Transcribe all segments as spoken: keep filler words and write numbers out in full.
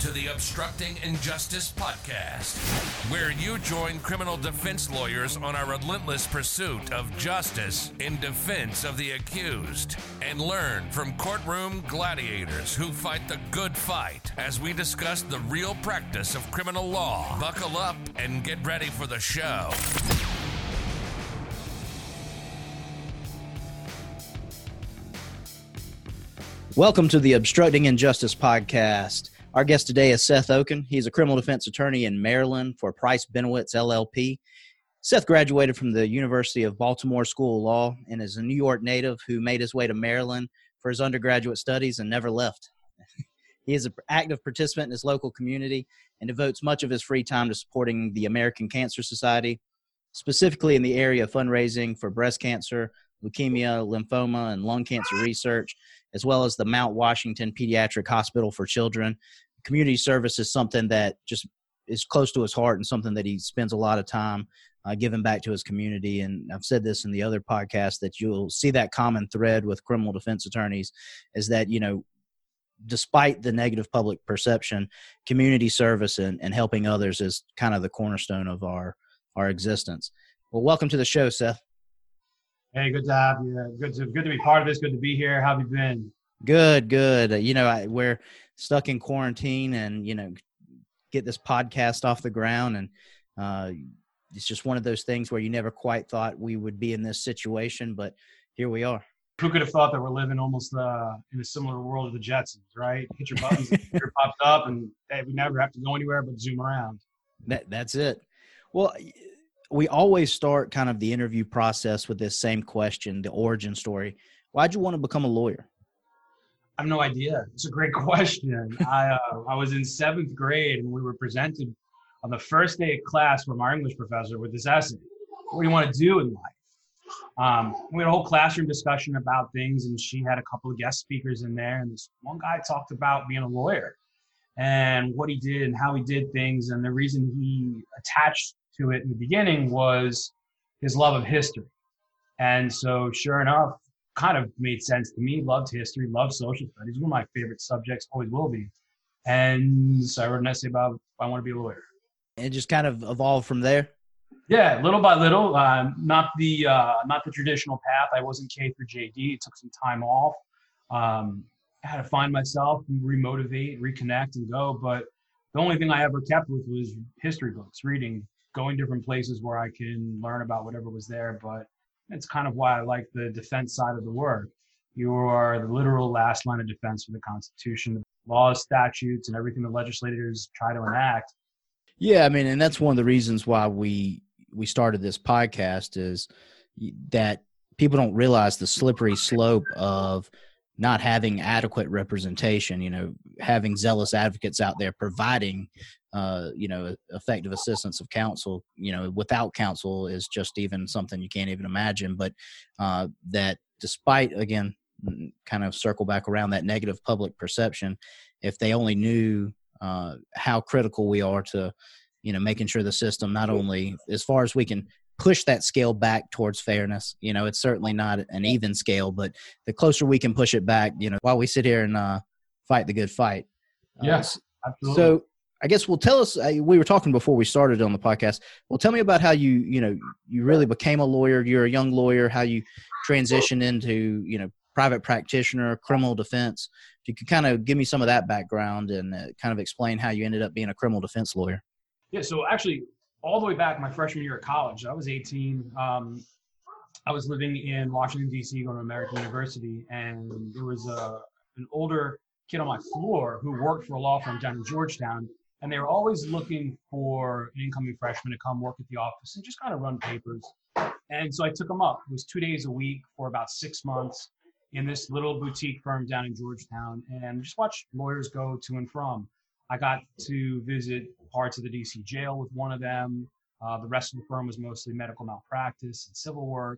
to the Obstructing Injustice podcast, where you join criminal defense lawyers on our relentless pursuit of justice in defense of the accused, and learn from courtroom gladiators who fight the good fight as we discuss the real practice of criminal law. Buckle up and get ready for the show. Welcome to the Obstructing Injustice podcast. Our guest today is Seth Okun. He's a criminal defense attorney in Maryland for Price Benowitz, L L P. Seth graduated from the University of Baltimore School of Law and is a New York native who made his way to Maryland for his undergraduate studies and never left. He is an active participant in his local community and devotes much of his free time to supporting the American Cancer Society, specifically in the area of fundraising for breast cancer, leukemia, lymphoma, and lung cancer research, as well as the Mount Washington Pediatric Hospital for Children. Community service is something that just is close to his heart and something that he spends a lot of time uh, giving back to his community. And I've said this in the other podcast that you'll see that common thread with criminal defense attorneys is that, you know, despite the negative public perception, community service and, and helping others is kind of the cornerstone of our, our existence. Well, welcome to the show, Seth. Hey, good to have you. Good to good to be part of this. Good to be here. How have you been? Good, good. Uh, you know, I, we're stuck in quarantine, and you know, get this podcast off the ground, and uh, it's just one of those things where you never quite thought we would be in this situation, but here we are. Who could have thought that we're living almost uh, in a similar world of the Jetsons, right? Hit your buttons, computer pops up, and hey, we never have to go anywhere but zoom around. That that's it. Well, we always start kind of the interview process with this same question, the origin story. Why'd you want to become a lawyer? I have no idea. It's a great question. I uh, I was in seventh grade and we were presented on the first day of class from our English professor with this essay. What do you want to do in life? Um, we had a whole classroom discussion about things, and she had a couple of guest speakers in there. And this one guy talked about being a lawyer and what he did and how he did things. And the reason he attached to it in the beginning was his love of history. And so sure enough, kind of made sense to me. Loved history, loved social studies, one of my favorite subjects, always will be. And so I wrote an essay about I want to be a lawyer. And it just kind of evolved from there? Yeah, little by little, um, not the uh, not the traditional path. I wasn't K through J D. It took some time off. Um, I had to find myself, remotivate, reconnect, and go. But the only thing I ever kept with was history books, reading, going different places where I can learn about whatever was there. But it's kind of why I like the defense side of the work. You are the literal last line of defense for the Constitution, the laws, statutes, and everything the legislators try to enact. Yeah, I mean, and that's one of the reasons why we we started this podcast is that people don't realize the slippery slope of not having adequate representation, you know, having zealous advocates out there providing, uh, you know, effective assistance of counsel, you know, without counsel is just even something you can't even imagine. But uh, that despite, again, kind of circle back around that negative public perception, if they only knew uh, how critical we are to, you know, making sure the system not only as far as we can push that scale back towards fairness. You know, it's certainly not an even scale, but the closer we can push it back, you know, while we sit here and uh, fight the good fight. Yes, uh, absolutely. So I guess we'll tell us, uh, we were talking before we started on the podcast. Well, tell me about how you, you know, you really became a lawyer. You're a young lawyer, how you transitioned into, you know, private practitioner, criminal defense. If you could kind of give me some of that background and uh, kind of explain how you ended up being a criminal defense lawyer. Yeah, so actually, all the way back my freshman year at college, I was eighteen. Um, I was living in Washington, D C, going to American University, and there was a, an older kid on my floor who worked for a law firm down in Georgetown, and they were always looking for an incoming freshman to come work at the office and just kind of run papers. And so I took him up. It was two days a week for about six months in this little boutique firm down in Georgetown, and just watched lawyers go to and from. I got to visit parts of the D C jail with one of them. Uh, the rest of the firm was mostly medical malpractice and civil work.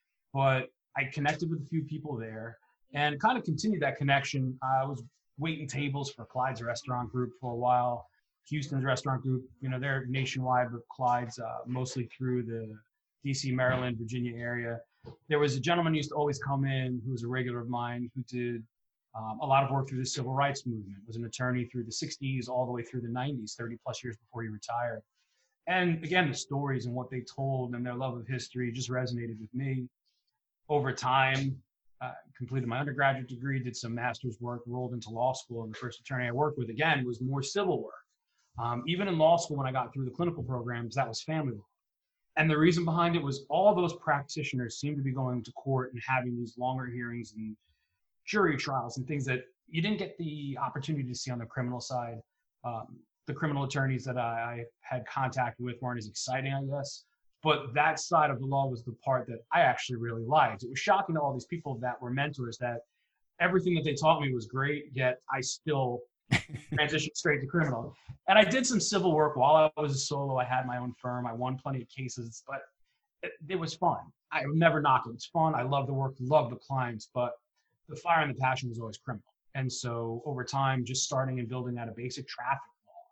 But I connected with a few people there and kind of continued that connection. I was waiting tables for Clyde's restaurant group for a while. Houston's restaurant group, you know, they're nationwide, but Clyde's uh, mostly through the D C, Maryland, Virginia area. There was a gentleman who used to always come in who was a regular of mine who did Um, a lot of work through the civil rights movement, was an attorney through the sixties all the way through the nineties, thirty plus years before he retired. And again, the stories and what they told and their love of history just resonated with me. Over time, uh, completed my undergraduate degree, did some master's work, rolled into law school, and the first attorney I worked with, again, was more civil work. Um, even in law school, when I got through the clinical programs, that was family law. And the reason behind it was all those practitioners seemed to be going to court and having these longer hearings and jury trials and things that you didn't get the opportunity to see on the criminal side. Um, the criminal attorneys that I, I had contact with weren't as exciting, I guess. But that side of the law was the part that I actually really liked. It was shocking to all these people that were mentors that everything that they taught me was great, yet I still transitioned straight to criminal. And I did some civil work while I was a solo. I had my own firm. I won plenty of cases, but it, it was fun. I would never knock it. It's fun. I love the work, love the clients, but the fire and the passion was always criminal. And so over time, just starting and building out a basic traffic law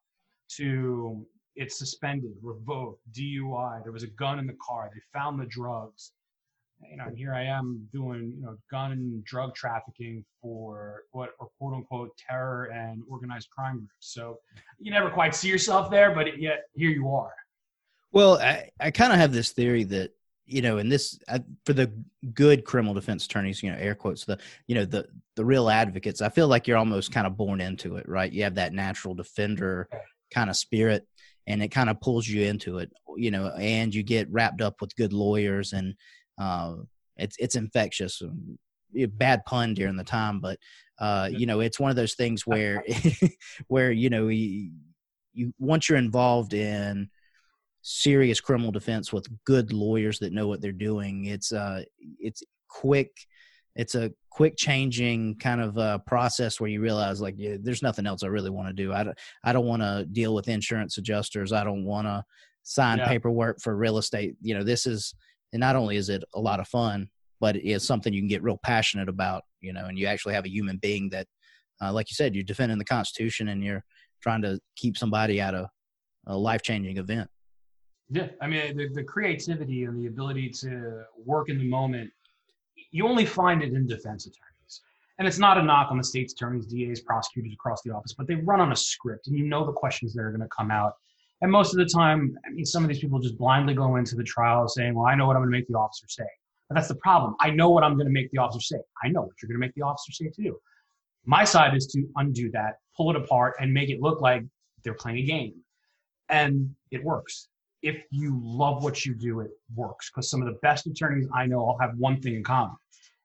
to it's suspended, revoked, D U I, there was a gun in the car, they found the drugs. You know, and here I am doing, you know, gun and drug trafficking for what are quote unquote terror and organized crime groups. So you never quite see yourself there, but yet here you are. Well, I, I kind of have this theory that, you know, and this I, for the good criminal defense attorneys, you know, air quotes, the, you know, the, the real advocates, I feel like you're almost kind of born into it, right? You have that natural defender kind of spirit, and it kind of pulls you into it, you know, and you get wrapped up with good lawyers, and uh, it's, it's infectious. Bad pun during the time, but uh, you know, it's one of those things where, where, you know, you, you, once you're involved in serious criminal defense with good lawyers that know what they're doing, it's uh it's quick it's a quick changing kind of uh process where you realize, like, yeah, there's nothing else I really want to do. I don't, I don't want to deal with insurance adjusters. I don't want to sign yeah. paperwork for real estate. You know, this is, and not only is it a lot of fun, but it is something you can get real passionate about, you know, and you actually have a human being that, uh, like you said, you're defending the Constitution and you're trying to keep somebody out of a life-changing event. Yeah, I mean, the, the creativity and the ability to work in the moment, you only find it in defense attorneys. And it's not a knock on the state's attorneys, D As, prosecutors across the office, but they run on a script, and you know the questions that are going to come out. And most of the time, I mean, some of these people just blindly go into the trial saying, well, I know what I'm going to make the officer say. But that's the problem. I know what I'm going to make the officer say. I know what you're going to make the officer say too. My side is to undo that, pull it apart, and make it look like they're playing a game. And it works. If you love what you do, it works, because some of the best attorneys I know all have one thing in common.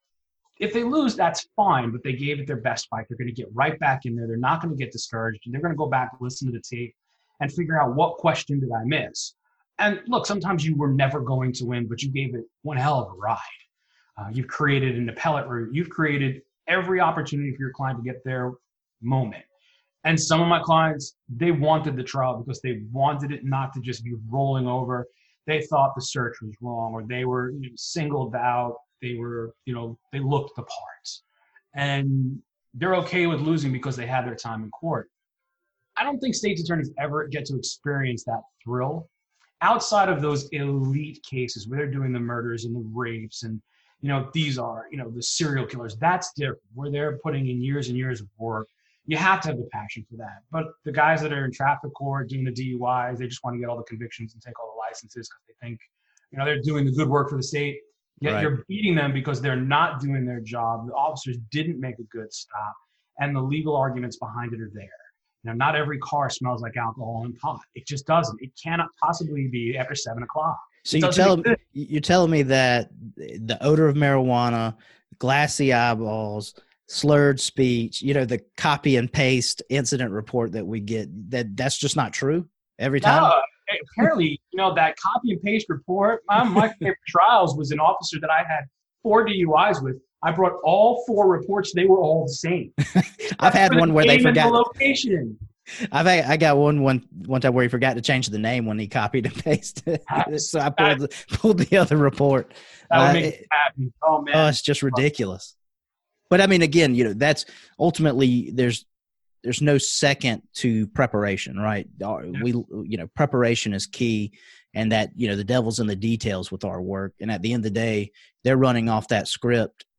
If they lose, that's fine, but they gave it their best fight. They're going to get right back in there. They're not going to get discouraged. And they're going to go back, listen to the tape, and figure out what question did I miss. And look, sometimes you were never going to win, but you gave it one hell of a ride. Uh, you've created an appellate route. You've created every opportunity for your client to get their moment. And some of my clients, they wanted the trial because they wanted it not to just be rolling over. They thought the search was wrong, or they were, you know, singled out. They were, you know, they looked the parts. And they're okay with losing because they had their time in court. I don't think state's attorneys ever get to experience that thrill outside of those elite cases where they're doing the murders and the rapes and, you know, these are, you know, the serial killers. That's different, where they're putting in years and years of work. You have to have the passion for that. But the guys that are in traffic court doing the D U Is, they just want to get all the convictions and take all the licenses because they think, you know, they're doing the good work for the state. Yet right. You're beating them because they're not doing their job. The officers didn't make a good stop, and the legal arguments behind it are there. You know, not every car smells like alcohol and pot. It just doesn't. It cannot possibly be after seven o'clock. So you're telling, you're telling me that the odor of marijuana, glassy eyeballs, slurred speech, you know, the copy and paste incident report that we get, that that's just not true every time? No, apparently, you know, that copy and paste report, my, my favorite trials was an officer that I had four D U Is with. I brought all four reports. They were all the same. I've had one where they forgot the location. I've I got one one one time where he forgot to change the name when he copied and pasted. So I pulled the, pulled the other report. That would uh, make me happy. Oh man, oh, it's just ridiculous. But I mean, again, you know, that's ultimately there's there's no second to preparation, right? We you know, preparation is key, and that, you know, the devil's in the details with our work. And at the end of the day, they're running off that script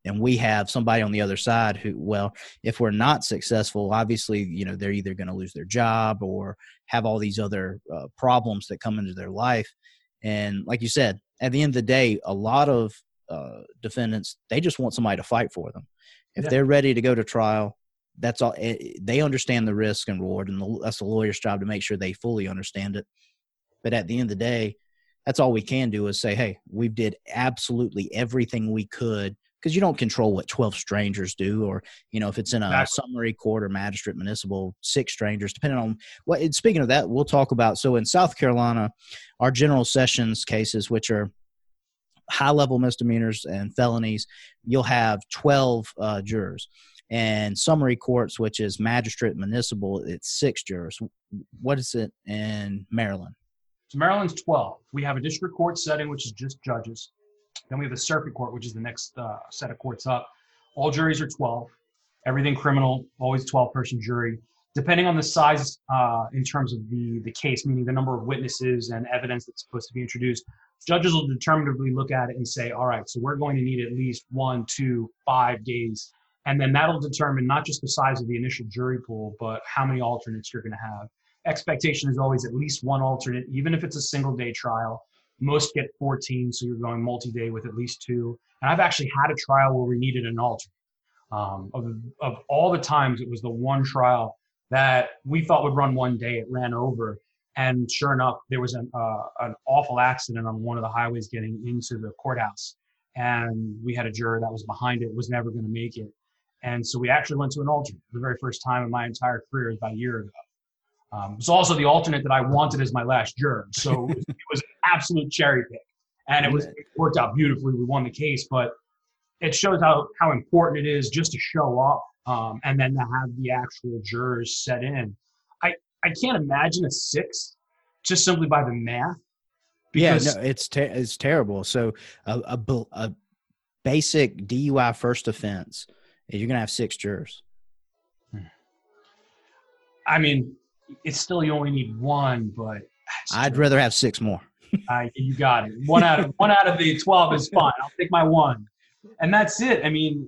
and we have somebody on the other side who, well, if we're not successful, obviously, you know, they're either going to lose their job or have all these other uh, problems that come into their life. And like you said, at the end of the day, a lot of uh, defendants, they just want somebody to fight for them. If yeah. they're ready to go to trial, that's all. They understand the risk and reward, and the, that's the lawyer's job to make sure they fully understand it. But at the end of the day, that's all we can do is say, hey, we did absolutely everything we could, because you don't control what twelve strangers do, or, you know, if it's in a exactly. summary court or magistrate municipal, six strangers, depending on what. And speaking of that, we'll talk about, so in South Carolina, our general sessions cases, which are high-level misdemeanors and felonies, you'll have twelve uh, jurors. And summary courts, which is magistrate municipal, it's six jurors. What is it in Maryland? So Maryland's twelve. We have a district court setting, which is just judges. Then we have the circuit court, which is the next uh, set of courts up. All juries are twelve. Everything criminal, always twelve-person jury. Depending on the size uh, in terms of the, the case, meaning the number of witnesses and evidence that's supposed to be introduced, judges will determinatively look at it and say, all right, so we're going to need at least one, two, five days. And then that'll determine not just the size of the initial jury pool, but how many alternates you're going to have. Expectation is always at least one alternate, even if it's a single day trial. Most get fourteen, so you're going multi-day with at least two. And I've actually had a trial where we needed an alternate. Um, of, of all the times, it was the one trial that we thought would run one day. It ran over. And sure enough, there was an, uh, an awful accident on one of the highways getting into the courthouse. And we had a juror that was behind it, was never going to make it. And so we actually went to an alternate. The very first time in my entire career, about a year ago. Um, it was also the alternate that I wanted as my last juror. So it was, it was an absolute cherry pick. And it was it worked out beautifully. We won the case. But it shows how, how important it is just to show up um, and then to have the actual jurors set in. I, I can't imagine a six just simply by the math. Because yeah, no, it's, ter- it's terrible. So a, a, a basic D U I first offense, you're going to have six jurors. I mean, it's still, you only need one, but I'd rather have six more. uh, you got it. One out of one out of the twelve is fine. I'll take my one, and that's it. I mean,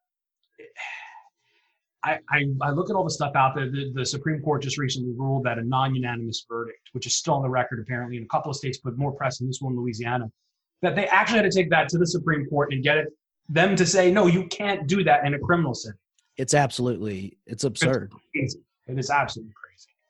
I I, I look at all the stuff out there. The, the Supreme Court just recently ruled that a non-unanimous verdict, which is still on the record apparently in a couple of states, but more press in this one, Louisiana, that they actually had to take that to the Supreme Court and get it them to say, no, you can't do that in a criminal setting. It's absolutely, it's absurd. It's it is absolutely crazy.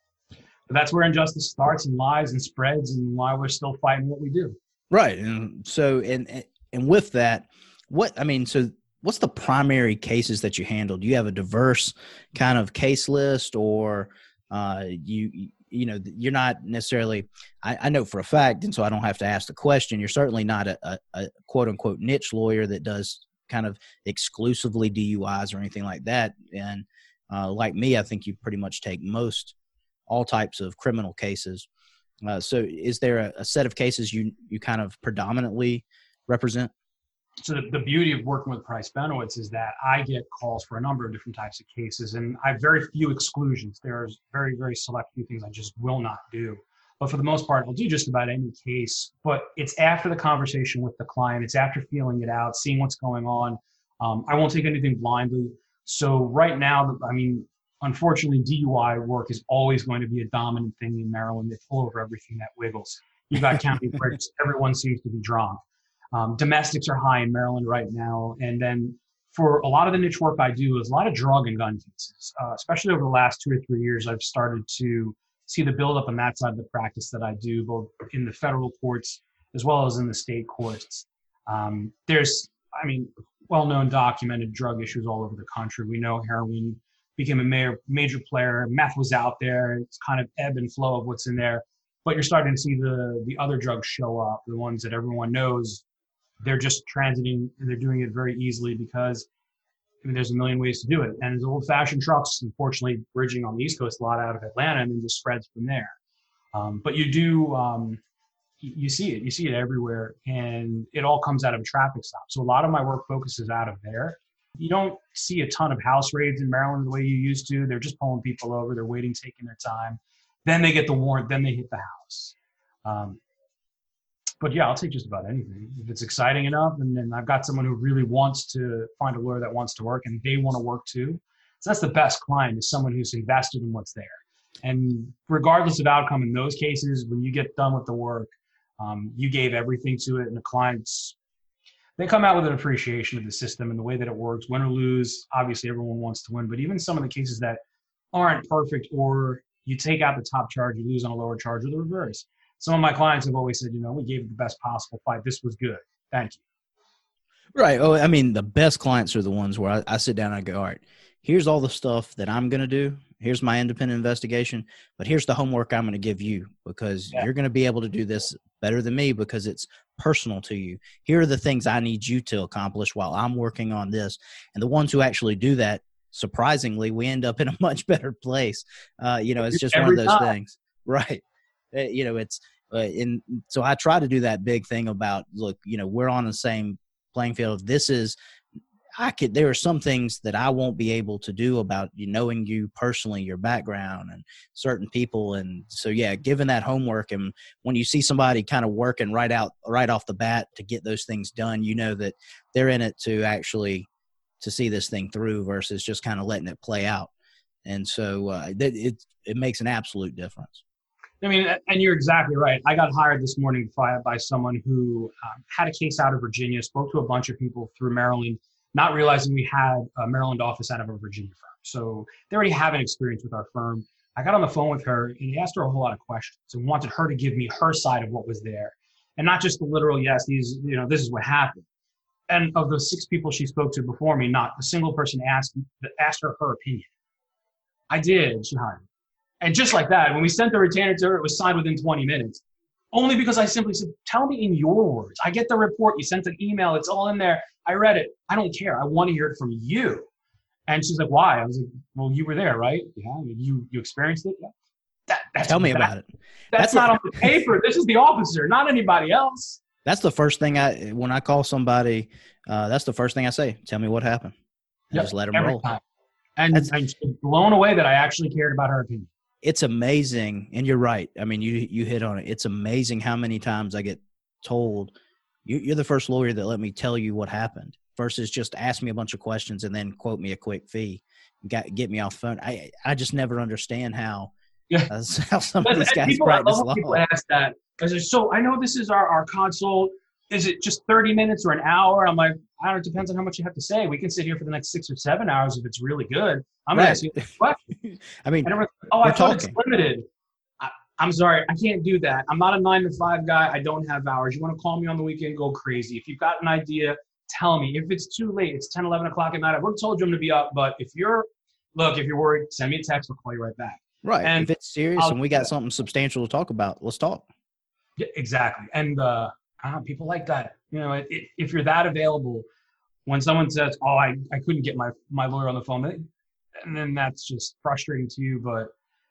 But that's where injustice starts and lies and spreads, and why we're still fighting what we do. Right. And so, and and with that, what, I mean, so what's the primary cases that you handle? Do you have a diverse kind of case list, or uh, you, you know, you're not necessarily, I, I know for a fact, and so I don't have to ask the question, you're certainly not a, a, a quote unquote niche lawyer that does kind of exclusively D U Is or anything like that. And uh, like me, I think you pretty much take most all types of criminal cases. Uh, so is there a, a set of cases you, you kind of predominantly represent? So the, the beauty of working with Price Benowitz is that I get calls for a number of different types of cases, and I have very few exclusions. There's very, very select few things I just will not do. But for the most part, I'll do just about any case. But it's after the conversation with the client. It's after feeling it out, seeing what's going on. Um, I won't take anything blindly. So right now, I mean, unfortunately, D U I work is always going to be a dominant thing in Maryland. They pull over everything that wiggles. You've got county clerks. Everyone seems to be drunk. Um, domestics are high in Maryland right now. And then for a lot of the niche work I do is a lot of drug and gun cases. Uh, especially over the last two or three years, I've started to see the buildup on that side of the practice that I do, both in the federal courts as well as in the state courts. Um, there's, I mean, well-known documented drug issues all over the country. We know heroin became a major, major player. Meth was out there. It's kind of ebb and flow of what's in there. But you're starting to see the the other drugs show up, the ones that everyone knows. They're just transiting, and they're doing it very easily because I mean, there's a million ways to do it. And the old-fashioned trucks, unfortunately, bridging on the East Coast a lot out of Atlanta, and then just spreads from there. Um, but you do, um, you see it. You see it everywhere, and it all comes out of a traffic stop. So a lot of my work focuses out of there. You don't see a ton of house raids in Maryland the way you used to. They're just pulling people over. They're waiting, taking their time. Then they get the warrant. Then they hit the house. Um, but yeah, I'll take just about anything. If it's exciting enough, and then I've got someone who really wants to find a lawyer that wants to work and they want to work too. So that's the best client, is someone who's invested in what's there. And regardless of outcome in those cases, when you get done with the work, um, you gave everything to it, and the clients, they come out with an appreciation of the system and the way that it works. Win or lose, obviously everyone wants to win, but even some of the cases that aren't perfect, or you take out the top charge, you lose on a lower charge, or the reverse. Some of my clients have always said, you know, we gave it the best possible fight. This was good. Thank you. Right. Oh, I mean, the best clients are the ones where I, I sit down and I go, all right, here's all the stuff that I'm going to do. Here's my independent investigation, but here's the homework I'm going to give you, because yeah. you're going to be able to do this better than me because it's personal to you. Here are the things I need you to accomplish while I'm working on this. And the ones who actually do that, surprisingly, we end up in a much better place. Uh, you know, it's just Every one of those time. things. Right. Uh, you know, it's, uh, in, so I try to do that big thing about, look, you know, we're on the same playing field. This is, I could, there are some things that I won't be able to do about you knowing you personally, your background and certain people. And so, yeah, given that homework, and when you see somebody kind of working right out, right off the bat to get those things done, you know that they're in it to actually, to see this thing through versus just kind of letting it play out. And so uh, it, it, it makes an absolute difference. I mean, and you're exactly right. I got hired this morning by, by someone who um, had a case out of Virginia, spoke to a bunch of people through Maryland, not realizing we had a Maryland office out of a Virginia firm. So they already have an experience with our firm. I got on the phone with her and he asked her a whole lot of questions and wanted her to give me her side of what was there, and not just the literal, yes, these, you know, this is what happened. And of the six people she spoke to before me, not a single person asked asked her her opinion. I did. She hired me. And just like that, when we sent the retainer to her, it was signed within twenty minutes. Only because I simply said, tell me in your words. I get the report. You sent an email. It's all in there. I read it. I don't care. I want to hear it from you. And she's like, why? I was like, well, you were there, right? Yeah. You you experienced it? Yeah. That, that's, Tell me that, about it. That's, that's not a- on the paper. This is the officer, not anybody else. That's the first thing I, when I call somebody, uh, that's the first thing I say. Tell me what happened. And yep, just let them roll. Time. And I'm blown away that I actually cared about her opinion. It's amazing. And you're right. I mean, you, you hit on it. It's amazing how many times I get told, you, you're the first lawyer that let me tell you what happened, versus just ask me a bunch of questions and then quote me a quick fee, got, get me off the phone. I, I just never understand how, yeah. uh, how some of these guys people, practice I love law. People ask that. Because so I know this is our, our consult. Is it just thirty minutes or an hour? I'm like, I don't know. It depends on how much you have to say. We can sit here for the next six or seven hours if it's really good. I'm right. going to ask you a question. I mean, and oh, I thought talking. It's limited. I, I'm sorry. I can't do that. I'm not a nine to five guy. I don't have hours. You want to call me on the weekend, go crazy. If you've got an idea, tell me. If it's too late, it's ten, eleven o'clock at night. I've already told you I'm going to be up. But if you're, look, if you're worried, send me a text. I'll call you right back. Right. And if it's serious I'll and we got something substantial to talk about, let's talk. Yeah, exactly. And uh, uh, people like that. You know, it, it, if you're that available, when someone says, oh, I, I couldn't get my, my lawyer on the phone, and then that's just frustrating to you. But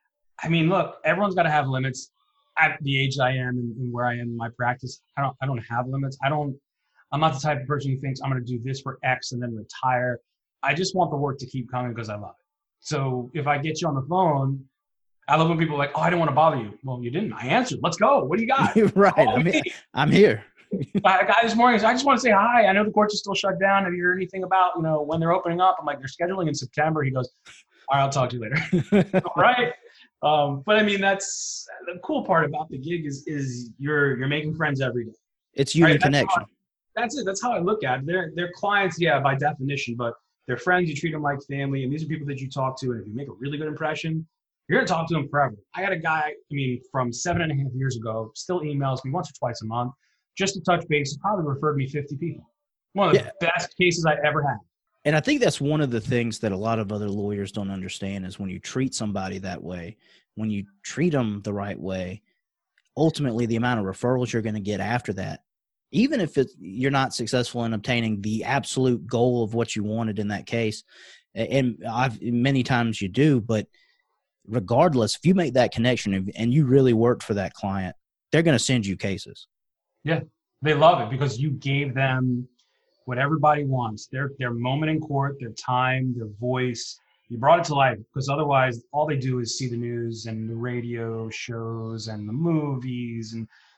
I mean, look, everyone's got to have limits. At the age I am and, and where I am in my practice, I don't I don't have limits. I don't, I'm not the type of person who thinks I'm going to do this for X and then retire. I just want the work to keep coming because I love it. So if I get you on the phone, I love when people are like, oh, I didn't want to bother you. Well, you didn't. I answered. Let's go. What do you got? Right. I'm here. I'm here. A guy this morning said, I just want to say hi. I know the courts are still shut down. Have you heard anything about, you know, when they're opening up? I'm like, they're scheduling in September. He goes, all right, I'll talk to you later. All right. Um, but I mean, that's the cool part about the gig is is you're you're making friends every day. It's human right? connection. That's, I, that's it. That's how I look at it. They're they're clients, yeah, by definition, but they're friends. You treat them like family, and these are people that you talk to. And if you make a really good impression, you're gonna talk to them forever. I got a guy, I mean, from seven and a half years ago, still emails me once or twice a month, just to touch base. He probably referred me fifty people. One of the yeah. best cases I ever had. And I think that's one of the things that a lot of other lawyers don't understand is when you treat somebody that way, when you treat them the right way, ultimately the amount of referrals you're going to get after that, even if it, you're not successful in obtaining the absolute goal of what you wanted in that case, and I've, many times you do, but regardless, if you make that connection and you really worked for that client, they're going to send you cases. Yeah, they love it because you gave them what everybody wants, their their moment in court, their time, their voice. You brought it to life because otherwise all they do is see the news and the radio shows and the movies and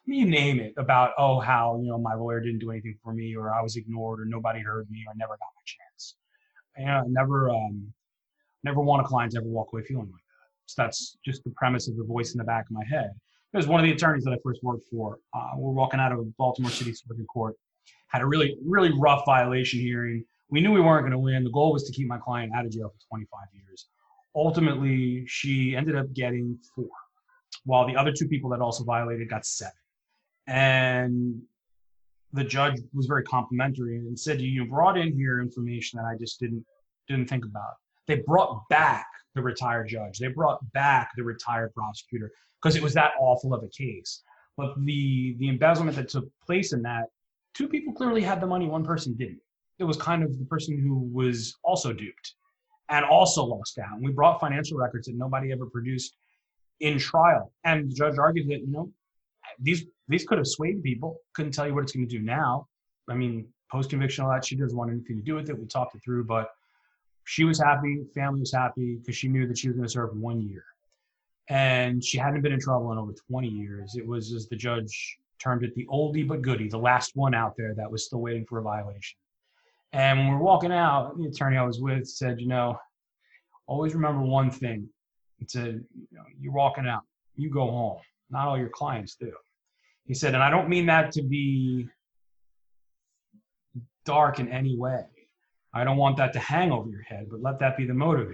you name it, about, oh, how, you know, my lawyer didn't do anything for me, or I was ignored, or nobody heard me, or I never got my chance. And I never, um, never want a client to ever walk away feeling like that. So that's just the premise of the voice in the back of my head. It was one of the attorneys that I first worked for. Uh, we're walking out of Baltimore City Circuit Court, had a really, really rough violation hearing. We knew we weren't going to win. The goal was to keep my client out of jail for twenty-five years. Ultimately, she ended up getting four, while the other two people that also violated got seven. And the judge was very complimentary and said, you brought in here information that I just didn't didn't think about. They brought back the retired judge. They brought back the retired prosecutor because it was that awful of a case. But the the embezzlement that took place in that, two people clearly had the money, one person didn't. It was kind of the person who was also duped and also lost out. And we brought financial records that nobody ever produced in trial. And the judge argued that, you know, these these could have swayed people. Couldn't tell you what it's going to do now. I mean, post-conviction, all that, she doesn't want anything to do with it. We talked it through, but she was happy, family was happy, because she knew that she was going to serve one year. And she hadn't been in trouble in over twenty years. It was, as the judge termed it, the oldie but goodie, the last one out there that was still waiting for a violation. And when we were walking out, the attorney I was with said, you know, always remember one thing. He said, you know, you're walking out, you go home. Not all your clients do. He said, and I don't mean that to be dark in any way. I don't want that to hang over your head, but let that be the motivator.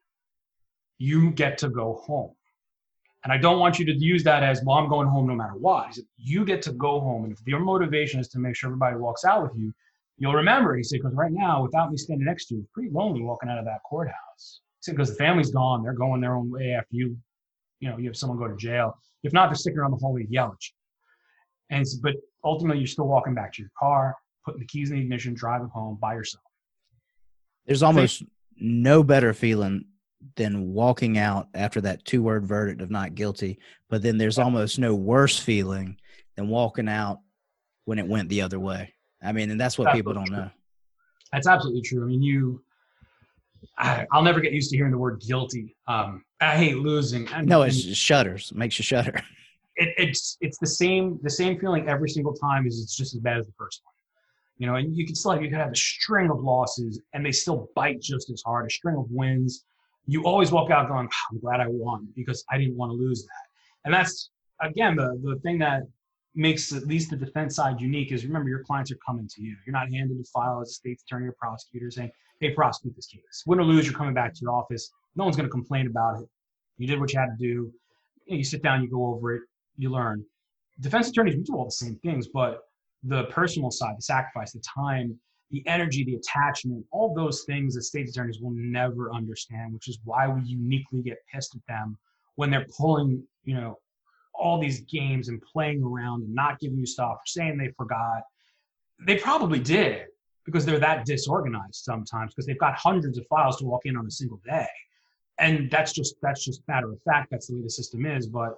You get to go home. And I don't want you to use that as, well, I'm going home no matter what. He said, you get to go home. And if your motivation is to make sure everybody walks out with you, you'll remember. He said, because right now, without me standing next to you, it's pretty lonely walking out of that courthouse. He said, because the family's gone. They're going their own way after you, you know, you have someone go to jail. If not, they're sticking around the hallway to yell at you. And said, but ultimately, you're still walking back to your car, putting the keys in the ignition, driving home by yourself. There's almost no better feeling than walking out after that two-word verdict of not guilty, but then there's almost no worse feeling than walking out when it went the other way. I mean, and that's what people don't know. That's absolutely true. I mean, you, I, I'll never get used to hearing the word guilty. Um, I hate losing. And, no, it's just shudders. It makes you shudder. It, it's it's the same the same feeling every single time. Is it's just as bad as the first one. You know, and you could still have, you could have a string of losses and they still bite just as hard. A string of wins. You always walk out going, oh, I'm glad I won because I didn't want to lose that. And that's, again, the, the thing that makes at least the defense side unique is, remember, your clients are coming to you. You're not handed a file as a state's attorney or prosecutor saying, hey, prosecute this case. Win or lose, you're coming back to your office. No one's going to complain about it. You did what you had to do. You know, you sit down, you go over it, you learn. Defense attorneys, we do all the same things, but the personal side, the sacrifice, the time, the energy, the attachment, all those things that state attorneys will never understand, which is why we uniquely get pissed at them when they're pulling, you know, all these games and playing around and not giving you stuff, or saying they forgot. They probably did, because they're that disorganized sometimes, because they've got hundreds of files to walk in on a single day. And that's just, that's just matter of fact. That's the way the system is. But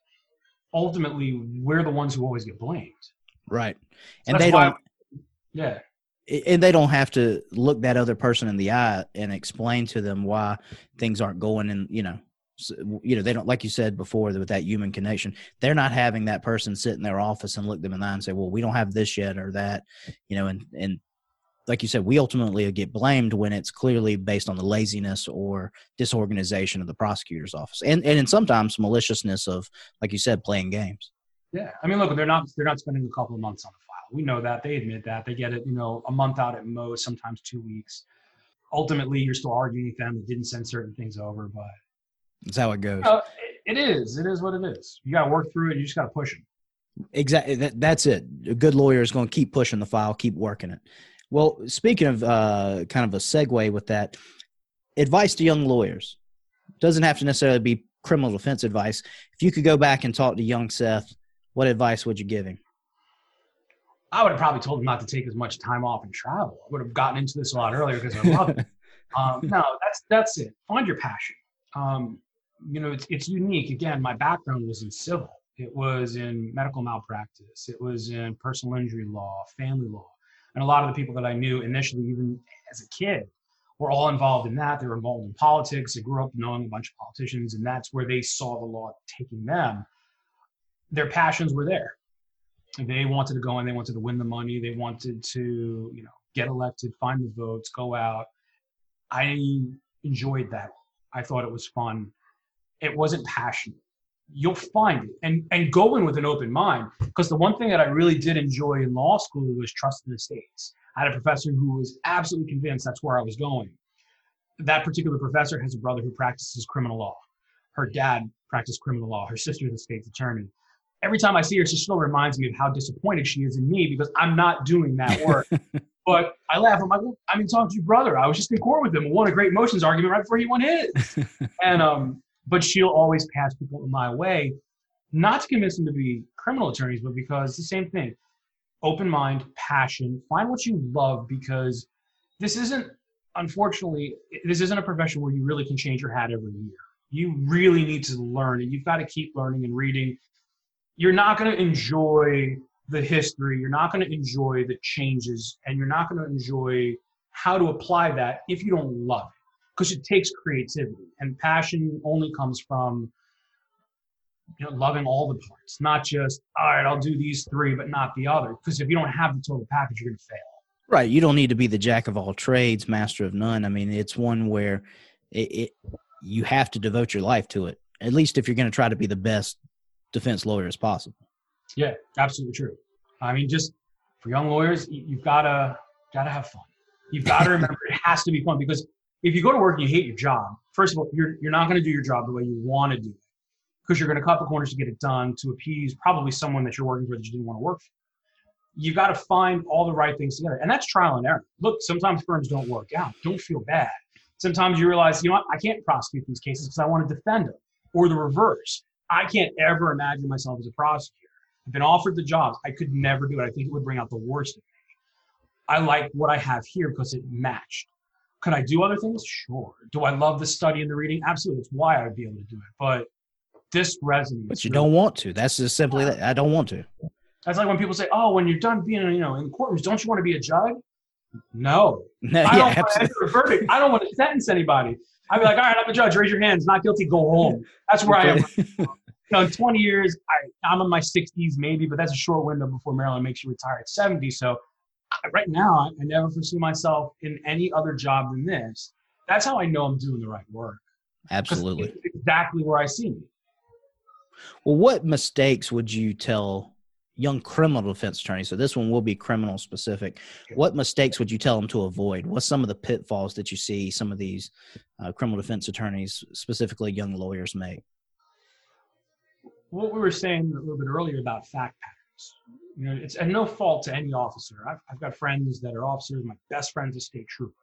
ultimately, we're the ones who always get blamed. Right. So and they why, don't, yeah. And they don't have to look that other person in the eye and explain to them why things aren't going in, you know, so, you know, they don't, like you said before, with that human connection, they're not having that person sit in their office and look them in the eye and say, well, we don't have this yet or that, you know, and, and like you said, we ultimately get blamed when it's clearly based on the laziness or disorganization of the prosecutor's office. And, and in sometimes maliciousness of, like you said, playing games. Yeah. I mean, look, they're not, they're not spending a couple of months on the file. We know that. They admit that. They get it, you know, a month out at most, sometimes two weeks. Ultimately, you're still arguing with them. They didn't send certain things over, but that's how it goes. You know, it, it is. It is what it is. You got to work through it. You just got to push them. Exactly. That, that's it. A good lawyer is going to keep pushing the file, keep working it. Well, speaking of uh, kind of a segue with that, advice to young lawyers. Doesn't have to necessarily be criminal defense advice. If you could go back and talk to young Seth, what advice would you give him? I would have probably told him not to take as much time off and travel. I would have gotten into this a lot earlier because I love it. Um, no, that's that's it. Find your passion. Um, you know, it's it's unique. Again, my background was in civil. It was in medical malpractice. It was in personal injury law, family law. And a lot of the people that I knew initially, even as a kid, were all involved in that. They were involved in politics. They grew up knowing a bunch of politicians, and that's where they saw the law taking them. Their passions were there. They wanted to go in, they wanted to win the money, they wanted to, you know, get elected, find the votes, go out. I enjoyed that. I thought it was fun. It wasn't passionate. You'll find it, and and go in with an open mind, because the one thing that I really did enjoy in law school was trusting the states. I had a professor who was absolutely convinced that's where I was going. That particular professor has a brother who practices criminal law. Her dad practiced criminal law. Her sister's a state's attorney. Every time I see her, she still reminds me of how disappointed she is in me because I'm not doing that work. But I laugh. I'm like, well, I mean, talking to your brother. I was just in court with him and won a great motions argument right before he won his. and um, but she'll always pass people my way, not to convince them to be criminal attorneys, but because it's the same thing. Open mind, passion, find what you love, because this isn't, unfortunately, this isn't a profession where you really can change your hat every year. You really need to learn, and you've got to keep learning and reading. You're not going to enjoy the history. You're not going to enjoy the changes, and you're not going to enjoy how to apply that if you don't love it, because it takes creativity, and passion only comes from, you know, loving all the parts, not just, all right, I'll do these three, but not the other. Because if you don't have the total package, you're going to fail. Right. You don't need to be the jack of all trades, master of none. I mean, it's one where it, it you have to devote your life to it, at least if you're going to try to be the best defense lawyer as possible. Yeah, absolutely true. I mean, just for young lawyers, you, you've got to got to have fun. You've got to remember it has to be fun, because if you go to work and you hate your job, first of all, you're you're not going to do your job the way you want to do it, because you're going to cut the corners to get it done to appease probably someone that you're working for that you didn't want to work for. You've got to find all the right things together, and that's trial and error. Look, sometimes firms don't work out. Don't feel bad. Sometimes you realize, you know what, I can't prosecute these cases because I want to defend them, or the reverse. I can't ever imagine myself as a prosecutor. I've been offered the jobs. I could never do it. I think it would bring out the worst in me. I like what I have here because it matched. Could I do other things? Sure. Do I love the study and the reading? Absolutely. It's why I'd be able to do it. But this resonates. But you don't want to. That's just simply that. I don't want to. That's like when people say, oh, when you're done being, you know, in courtrooms, don't you want to be a judge? No. No, I yeah, don't want to enter a verdict. I don't want to sentence anybody. I'd be like, all right, I'm a judge. Raise your hands. Not guilty. Go home. That's where I am. You know, in twenty years, I, I'm in my sixties maybe, but that's a short window before Maryland makes you retire at seventy. So I, right now, I never foresee myself in any other job than this. That's how I know I'm doing the right work. Absolutely. It's exactly where I see me. Well, what mistakes would you tell young criminal defense attorneys? So this one will be criminal specific. What mistakes would you tell them to avoid? What's some of the pitfalls that you see some of these uh, criminal defense attorneys, specifically young lawyers, make? What we were saying a little bit earlier about fact patterns, you know, it's and no fault to any officer. I've, I've got friends that are officers. My best friend's a state trooper.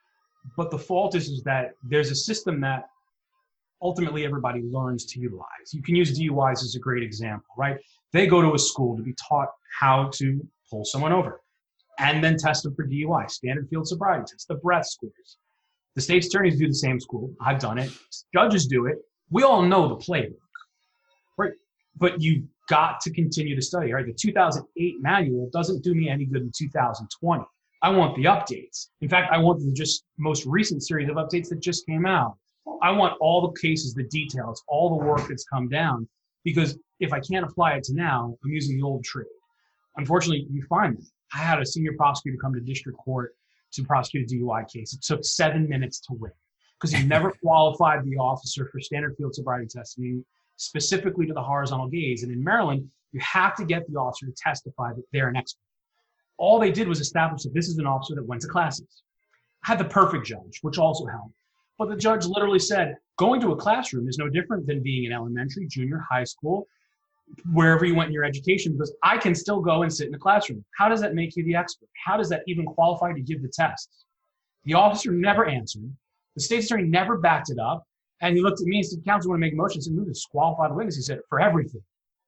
But the fault is, is that there's a system that ultimately everybody learns to utilize. You can use D U Is as a great example, right? They go to a school to be taught how to pull someone over and then test them for D U I, standard field sobriety test, the breath scores. The state's attorneys do the same school. I've done it. Judges do it. We all know the playbook, right? But you've got to continue to study, right? The two thousand eight manual doesn't do me any good in two thousand twenty. I want the updates. In fact, I want the just most recent series of updates that just came out. I want all the cases, the details, all the work that's come down, because if I can't apply it to now, I'm using the old trade. Unfortunately, you find that. I had a senior prosecutor come to district court to prosecute a D U I case. It took seven minutes to win because he never qualified the officer for standard field sobriety testing, specifically to the horizontal gaze. And in Maryland, you have to get the officer to testify that they're an expert. All they did was establish that this is an officer that went to classes. I had the perfect judge, which also helped. But the judge literally said, going to a classroom is no different than being in elementary, junior, high school, wherever you went in your education, because I can still go and sit in a classroom. How does that make you the expert? How does that even qualify to give the tests? The officer never answered. The state's attorney never backed it up. And he looked at me and said, counsel, want to make a motion? I said, move to disqualify the witness. He said, for everything.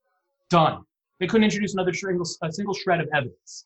Done. They couldn't introduce another single, a single shred of evidence.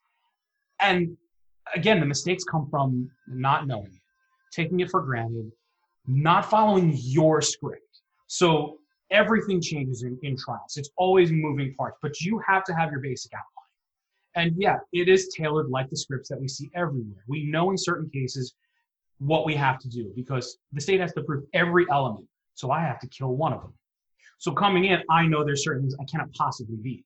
And again, the mistakes come from not knowing it, taking it for granted, not following your script. So everything changes in, in trials. It's always moving parts, but you have to have your basic outline. And yeah, it is tailored like the scripts that we see everywhere. We know in certain cases what we have to do because the state has to prove every element. So I have to kill one of them. So coming in, I know there's certain things I cannot possibly beat.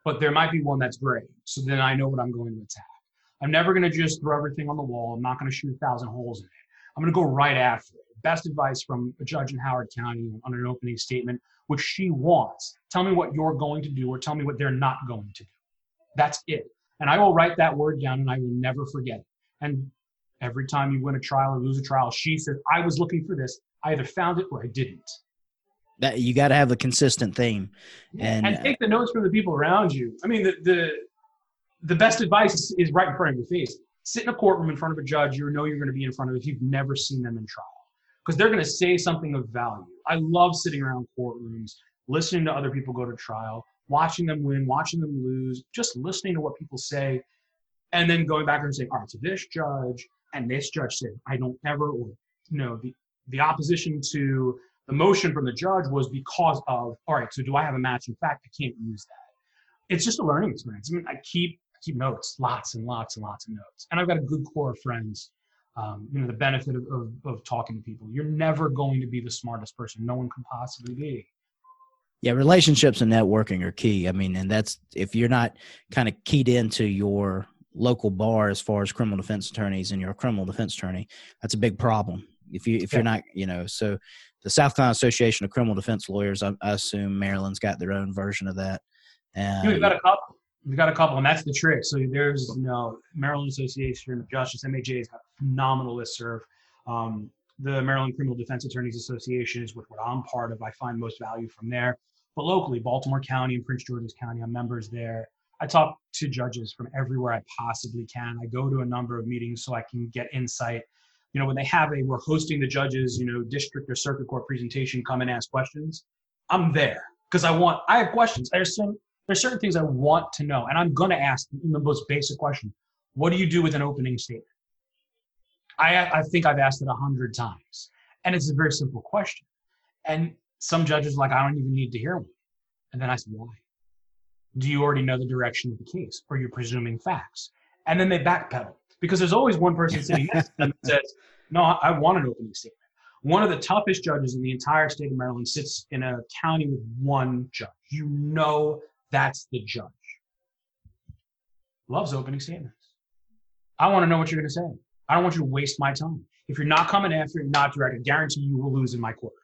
but there might be one that's gray. So then I know what I'm going to attack. I'm never going to just throw everything on the wall. I'm not going to shoot a thousand holes in it. I'm going to go right after it. Best advice from a judge in Howard County on an opening statement, which she wants. Tell me what you're going to do, or tell me what they're not going to do. That's it. And I will write that word down, and I will never forget it. And every time you win a trial or lose a trial, she says, I was looking for this. I either found it or I didn't. That you got to have a consistent theme. And, and take the notes from the people around you. I mean, the the, the best advice is, is right in front of your face. Sit in a courtroom in front of a judge you know you're going to be in front of if you've never seen them in trial, because they're going to say something of value. I love sitting around courtrooms, listening to other people go to trial, watching them win, watching them lose, just listening to what people say, and then going back and saying, all right, so this judge and this judge said, I don't ever, or, you know, the, the opposition to the motion from the judge was because of, all right, so do I have a match? In fact, I can't use that. It's just a learning experience. I mean, I keep keep notes, lots and lots and lots of notes. And I've got a good core of friends. Um, you know, the benefit of, of, of talking to people. You're never going to be the smartest person. No one can possibly be. Yeah, relationships and networking are key. I mean, and that's if you're not kind of keyed into your local bar as far as criminal defense attorneys and you're a criminal defense attorney, that's a big problem. If you if Yeah. you're not, you know, so the South Carolina Association of Criminal Defense Lawyers, I, I assume Maryland's got their own version of that. Yeah, we've got a couple. We've got a couple, and that's the trick. So there's, you know, Maryland Association of Justice, M A J, has got a phenomenal listserv. Um, the Maryland Criminal Defense Attorneys Association is what, what I'm part of. I find most value from there. But locally, Baltimore County and Prince George's County, I'm members there. I talk to judges from everywhere I possibly can. I go to a number of meetings so I can get insight. You know, when they have a, we're hosting the judges, you know, district or circuit court presentation, come and ask questions. I'm there because I want, I have questions. There's some, there's certain things I want to know, and I'm going to ask the most basic question. What do you do with an opening statement? I, I think I've asked it a hundred times, and it's a very simple question. And some judges are like, I don't even need to hear one. And then I said, why? Do you already know the direction of the case, or you're presuming facts? And then they backpedal, because there's always one person sitting next to them that says, no, I want an opening statement. One of the toughest judges in the entire state of Maryland sits in a county with one judge. You know that's the judge. Loves opening statements. I want to know what you're going to say. I don't want you to waste my time. If you're not coming after it, not direct, I guarantee you will lose in my court.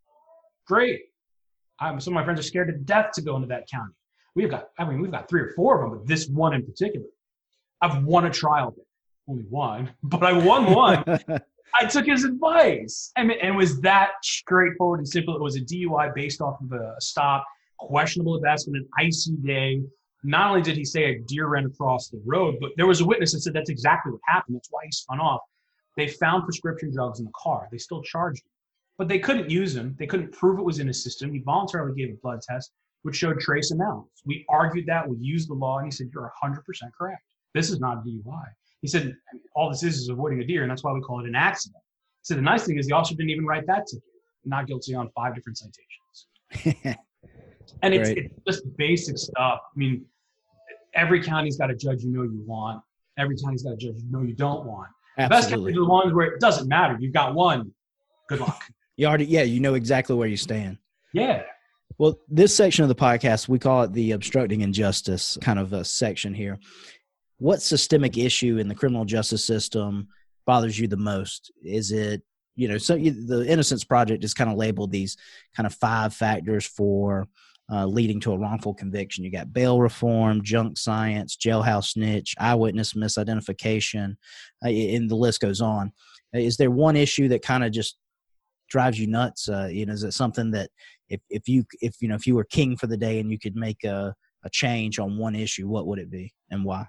Great. I'm, some of my friends are scared to death to go into that county. We've got, I mean, we've got three or four of them, but this one in particular, I've won a trial there. Only one, but I won one. I took his advice. I mean, and it was that straightforward and simple. It was a D U I based off of a stop, questionable at best, on an icy day. Not only did he say a deer ran across the road, but there was a witness that said that's exactly what happened. That's why he spun off. They found prescription drugs in the car. They still charged him, but they couldn't use them. They couldn't prove it was in his system. He voluntarily gave a blood test, which showed trace amounts. We argued that. We used the law, and he said, you're one hundred percent correct. This is not a D U I. He said, I mean, all this is is avoiding a deer, and that's why we call it an accident. He said, the nice thing is the officer didn't even write that ticket. Not guilty on five different citations. And it's, it's just basic stuff. I mean, every county's got a judge you know you want. Every county's got a judge you know you don't want. Absolutely. The best counties are the ones where it doesn't matter. You've got one. Good luck. You already, yeah, you know exactly where you stand. Yeah. Well, this section of the podcast, we call it the obstructing injustice kind of a section here. What systemic issue in the criminal justice system bothers you the most? Is it, you know, so you, the Innocence Project is kind of labeled these kind of five factors for uh, leading to a wrongful conviction. You got bail reform, junk science, jailhouse snitch, eyewitness misidentification, uh, and the list goes on. Is there one issue that kind of just drives you nuts? Uh, you know, is it something that if, if you if you know if you were king for the day and you could make a, a change on one issue, what would it be and why?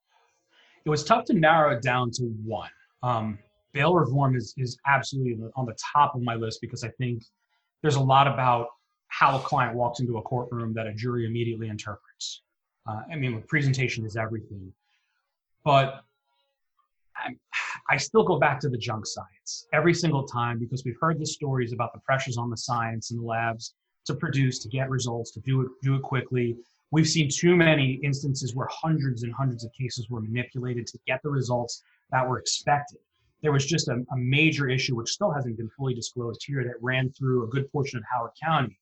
It was tough to narrow it down to one. Um, bail reform is, is absolutely on the top of my list because I think there's a lot about how a client walks into a courtroom that a jury immediately interprets. Uh, I mean, presentation is everything. But I, I still go back to the junk science every single time because we've heard the stories about the pressures on the science and the labs to produce, to get results, to do it, do it quickly. We've seen too many instances where hundreds and hundreds of cases were manipulated to get the results that were expected. There was just a, a major issue, which still hasn't been fully disclosed here, that ran through a good portion of Howard County,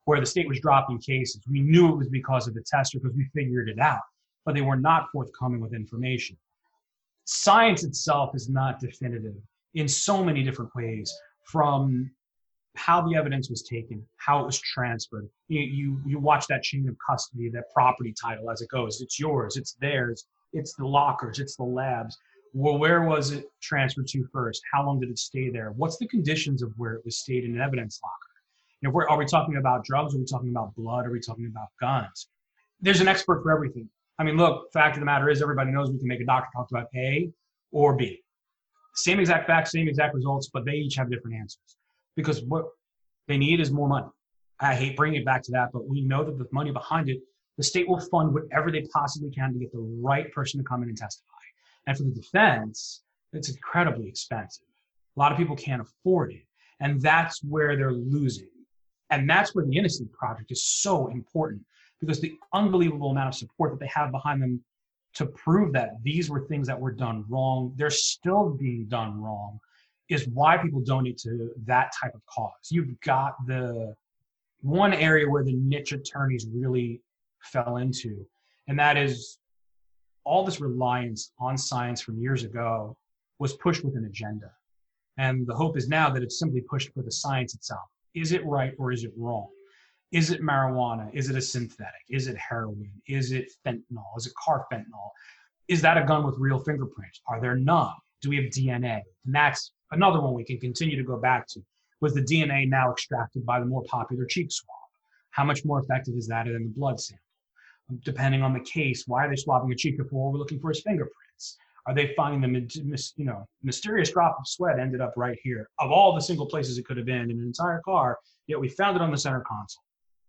where the state was dropping cases. We knew it was because of the tester because we figured it out, but they were not forthcoming with information. Science itself is not definitive in so many different ways, from how the evidence was taken, how it was transferred. You, you, you watch that chain of custody, that property title as it goes. It's yours, it's theirs, it's the lockers, it's the labs. Well, where was it transferred to first? How long did it stay there? What's the conditions of where it was stayed in an evidence locker? You know, we're, are we talking about drugs? Are we talking about blood? Are we talking about guns? There's an expert for everything. I mean, look, fact of the matter is everybody knows we can make a doctor talk about A or B. Same exact facts, same exact results, but they each have different answers. Because what they need is more money. I hate bringing it back to that, but we know that the money behind it, the state will fund whatever they possibly can to get the right person to come in and testify. And for the defense, it's incredibly expensive. A lot of people can't afford it. And that's where they're losing. And that's where the Innocent Project is so important, because the unbelievable amount of support that they have behind them to prove that these were things that were done wrong, they're still being done wrong, is why people donate to that type of cause. You've got the one area where the niche attorneys really fell into, and that is all this reliance on science from years ago was pushed with an agenda. And the hope is now that it's simply pushed for the science itself. Is it right or is it wrong? Is it marijuana? Is it a synthetic? Is it heroin? Is it fentanyl? Is it carfentanil? Is that a gun with real fingerprints? Are there none? Do we have D N A? And that's another one we can continue to go back to. Was the D N A now extracted by the more popular cheek swab? How much more effective is that than the blood sample? Depending on the case, why are they swabbing a cheek before we're looking for his fingerprints? Are they finding the you know, mysterious drop of sweat ended up right here? Of all the single places it could have been in an entire car, yet we found it on the center console.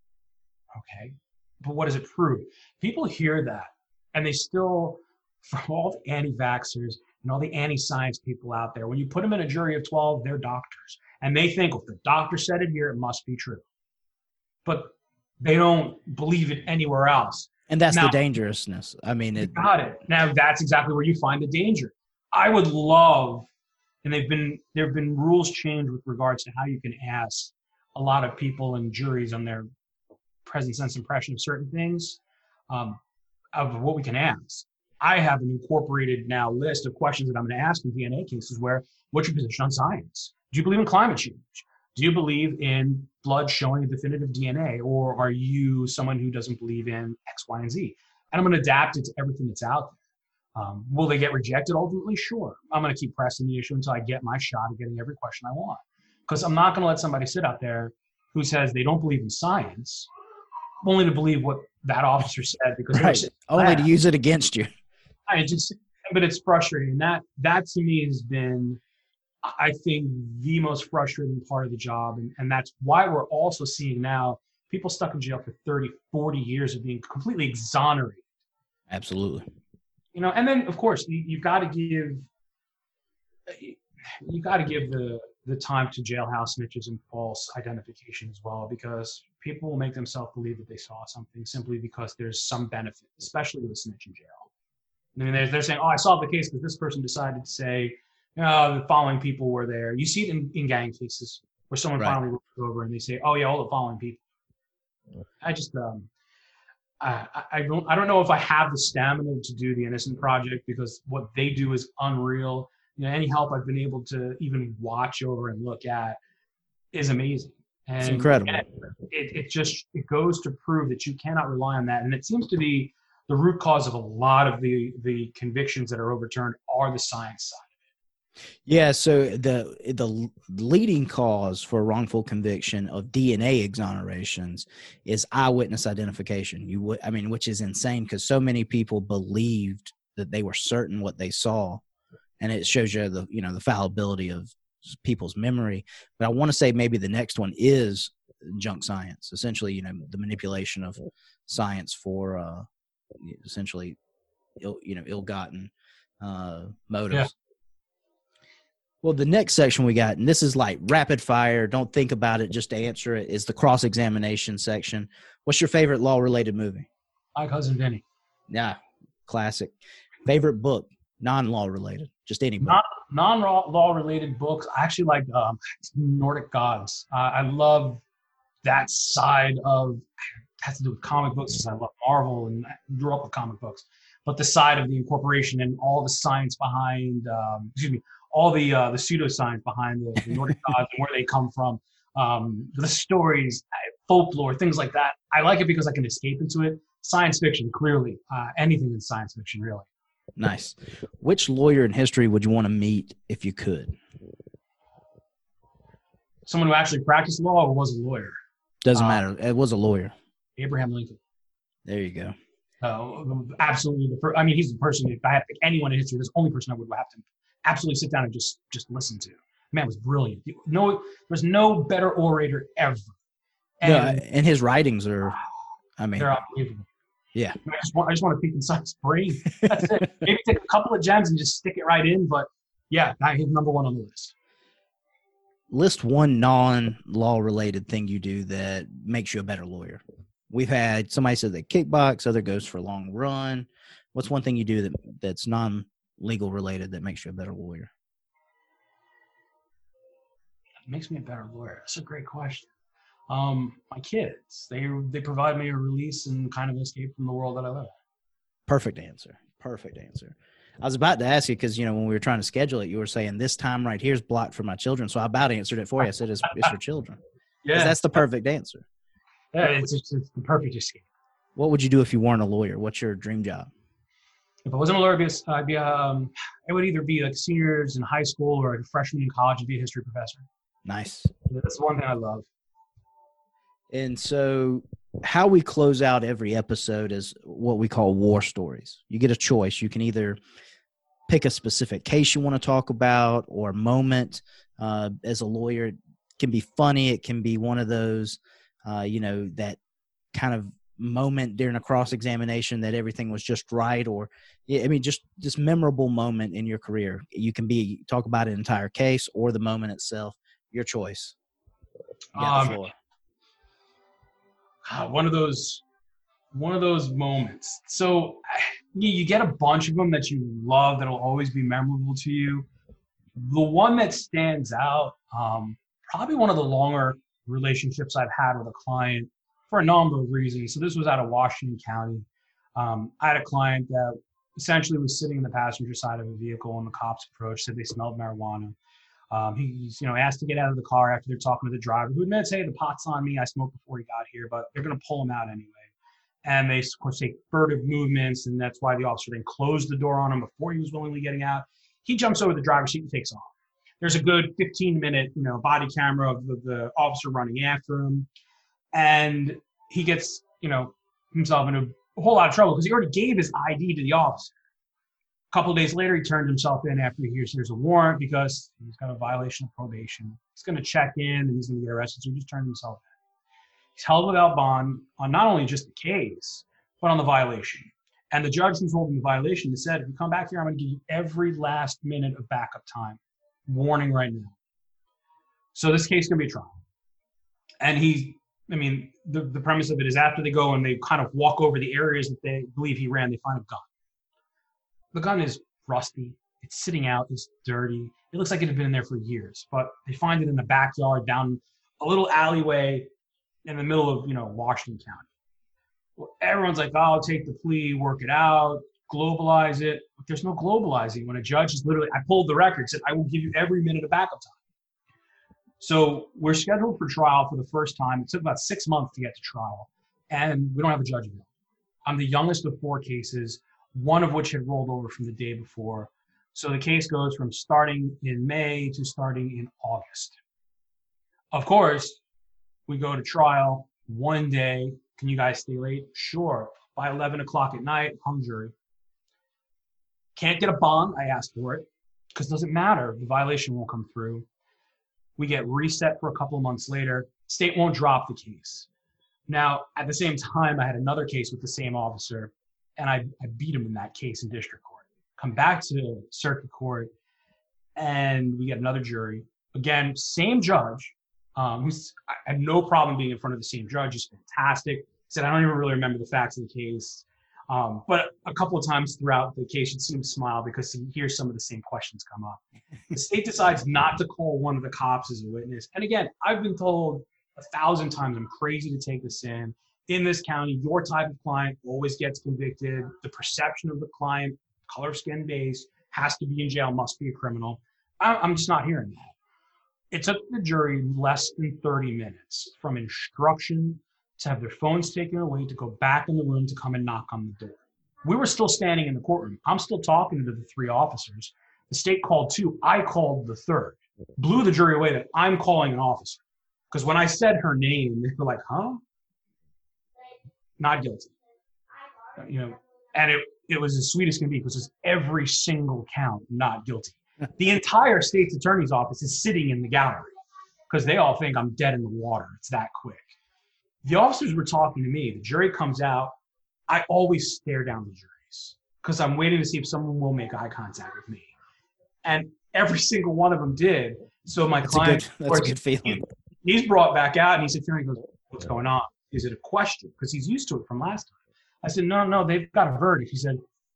Okay, but what does it prove? People hear that, and they still, for all the anti-vaxxers and all the anti-science people out there, when you put them in a jury of twelve, they're doctors. And they think, well, if the doctor said it here, it must be true. But they don't believe it anywhere else. And that's now, the dangerousness. I mean, it got it. Now that's exactly where you find the danger. I would love, and they've been there have been rules changed with regards to how you can ask a lot of people in juries on their present sense impression of certain things, um, of what we can ask. I have an incorporated now list of questions that I'm going to ask in D N A cases where, what's your position on science? Do you believe in climate change? Do you believe in blood showing a definitive D N A? Or are you someone who doesn't believe in X, Y, and Z? And I'm going to adapt it to everything that's out there. Um, will they get rejected ultimately? Sure. I'm going to keep pressing the issue until I get my shot at getting every question I want. Because I'm not going to let somebody sit out there who says they don't believe in science, only to believe what that officer said, because right. only to use it against you. I just, but it's frustrating. That that to me has been, I think, the most frustrating part of the job, and, and that's why we're also seeing now people stuck in jail for thirty, forty years of being completely exonerated. Absolutely. You know, and then of course you, you've got to give, you got to give the the time to jailhouse snitches and false identification as well, because people will make themselves believe that they saw something simply because there's some benefit, especially with a snitch in jail. I mean, they're, they're saying, oh, I solved the case because this person decided to say, oh, the following people were there. You see it in, in gang cases where someone right. finally looks over and they say, oh yeah, all the following people. I just, um, I, I don't, I don't know if I have the stamina to do the Innocent Project, because what they do is unreal. You know, any help I've been able to even watch over and look at is amazing. And it's incredible. It, it just, it goes to prove that you cannot rely on that. And it seems to be the root cause of a lot of the, the convictions that are overturned are the science side. Yeah, so the the leading cause for wrongful conviction of D N A exonerations is eyewitness identification. You would, I mean, which is insane, because so many people believed that they were certain what they saw, and it shows you the you know the fallibility of people's memory. But I want to say maybe the next one is junk science, essentially, you know, the manipulation of science for uh, essentially, Ill, you know, ill-gotten uh, motives. Yeah. Well, the next section we got, and this is like rapid fire, don't think about it, just answer it, is the cross-examination section. What's your favorite law-related movie? My Cousin Vinny. Yeah, classic. Favorite book, non-law related, just any book. Non, non-law related books. I actually like um, Nordic Gods. Uh, I love that side of, has to do with comic books because I love Marvel and I grew up with comic books, but the side of the incorporation and all the science behind, um, excuse me, all the uh, the pseudoscience behind the, the Nordic gods and where they come from, um, the stories, folklore, things like that. I like it because I can escape into it. Science fiction, clearly, uh, anything in science fiction, really. Nice. Which lawyer in history would you want to meet if you could? Someone who actually practiced law or was a lawyer? Doesn't um, matter. It was a lawyer. Abraham Lincoln. There you go. Uh, absolutely. The first, I mean, he's the person, if I had to pick anyone in history, this only person I would have to absolutely sit down and just, just listen to. Man was brilliant. No, there's no better orator ever. And, yeah, and his writings are, I mean, they're unbelievable. Yeah. I just want, I just want to peek inside his brain. That's it. Maybe take a couple of gems and just stick it right in. But yeah, he's number one on the list. List one non-law related thing you do that makes you a better lawyer. We've had somebody said they kickbox, other goes for a long run. What's one thing you do that that's non-legal related that makes you a better lawyer? It makes me a better lawyer. That's a great question. Um, my kids, they they provide me a release and kind of an escape from the world that I live in. Perfect answer. Perfect answer. I was about to ask you because, you know, when we were trying to schedule it, you were saying this time right here is blocked for my children. So I about answered it for you. I said it's, it's for children. Yeah. That's the perfect answer. Yeah, it's, it's, it's the perfect escape. What would you do if you weren't a lawyer? What's your dream job? If I wasn't a lawyer, I'd be, a, I'd be um, I would either be like seniors in high school or a freshman in college and be a history professor. Nice. That's the one thing I love. And so how we close out every episode is what we call war stories. You get a choice. You can either pick a specific case you want to talk about or moment. Uh, as a lawyer, it can be funny. It can be one of those, uh, you know, that kind of moment during a cross-examination that everything was just right, or, I mean, just this memorable moment in your career. You can be talk about an entire case or the moment itself. Your choice. You got the Um, floor. Uh, one of those, one of those moments. So you, you get a bunch of them that you love that'll always be memorable to you. The one that stands out, um, probably one of the longer relationships I've had with a client for a number of reasons. So this was out of Washington County. Um, I had a client that essentially was sitting in the passenger side of a vehicle and the cops approached, said they smelled marijuana. Um, he's, you know, asked to get out of the car after they're talking to the driver, who admits, hey, the pot's on me. I smoked before he got here, but they're going to pull him out anyway. And they, of course, take furtive movements, and that's why the officer then closed the door on him before he was willingly getting out. He jumps over the driver's seat and takes off. There's a good fifteen-minute, you know, body camera of the, the officer running after him, and he gets, you know, himself in a whole lot of trouble because he already gave his I D to the officer. A couple of days later, he turns himself in after he hears there's a warrant because he's got a violation of probation. He's going to check in and he's going to get arrested, so he just turned himself in. He's held without bond on not only just the case, but on the violation. And the judge who's holding the violation said, if you come back here, I'm going to give you every last minute of backup time. Warning right now. So this case is going to be a trial. And he, I mean, the, the premise of it is after they go and they kind of walk over the areas that they believe he ran, they find a gun. The gun is rusty. It's sitting out. It's dirty. It looks like it had been in there for years, but they find it in the backyard down a little alleyway in the middle of, you know, Washington County. Well, everyone's like, oh, I'll take the plea, work it out, globalize it. But there's no globalizing when a judge is literally, I pulled the record, said, I will give you every minute of backup time. So we're scheduled for trial for the first time. It took about six months to get to trial, and we don't have a judge available. I'm the youngest of four cases, one of which had rolled over from the day before. So the case goes from starting in May to starting in August. Of course, we go to trial one day. Can you guys stay late? Sure. By eleven o'clock at night, hung jury. Can't get a bond. I asked for it because it doesn't matter. The violation won't come through. We get reset for a couple of months later. State won't drop the case. Now, at the same time, I had another case with the same officer, and I, I beat him in that case in district court. Come back to circuit court, and we get another jury. Again, same judge. Um, who's I had no problem being in front of the same judge. He's fantastic. He said, I don't even really remember the facts of the case. Um, but a couple of times throughout the case, you'd see him smile because he hears some of the same questions come up. The state decides not to call one of the cops as a witness. And again, I've been told a thousand times, I'm crazy to take this in. In this county, your type of client always gets convicted. The perception of the client, color, skin base, has to be in jail, must be a criminal. I'm just not hearing that. It took the jury less than thirty minutes from instruction to have their phones taken away, to go back in the room, to come and knock on the door. We were still standing in the courtroom. I'm still talking to the three officers. The state called two. I called the third. Blew the jury away that I'm calling an officer. Because when I said her name, they were like, huh? Not guilty. You know, and it, it was as sweet as can be, because it's every single count not guilty. The entire state's attorney's office is sitting in the gallery because they all think I'm dead in the water. It's that quick. The officers were talking to me. The jury comes out. I always stare down the juries because I'm waiting to see if someone will make eye contact with me. And every single one of them did. So my that's client, a good, that's a good feeling. He, he's brought back out and he said, he goes, what's going on? Is it a question? Because he's used to it from last time. I said, no, no, they've got a verdict. He said,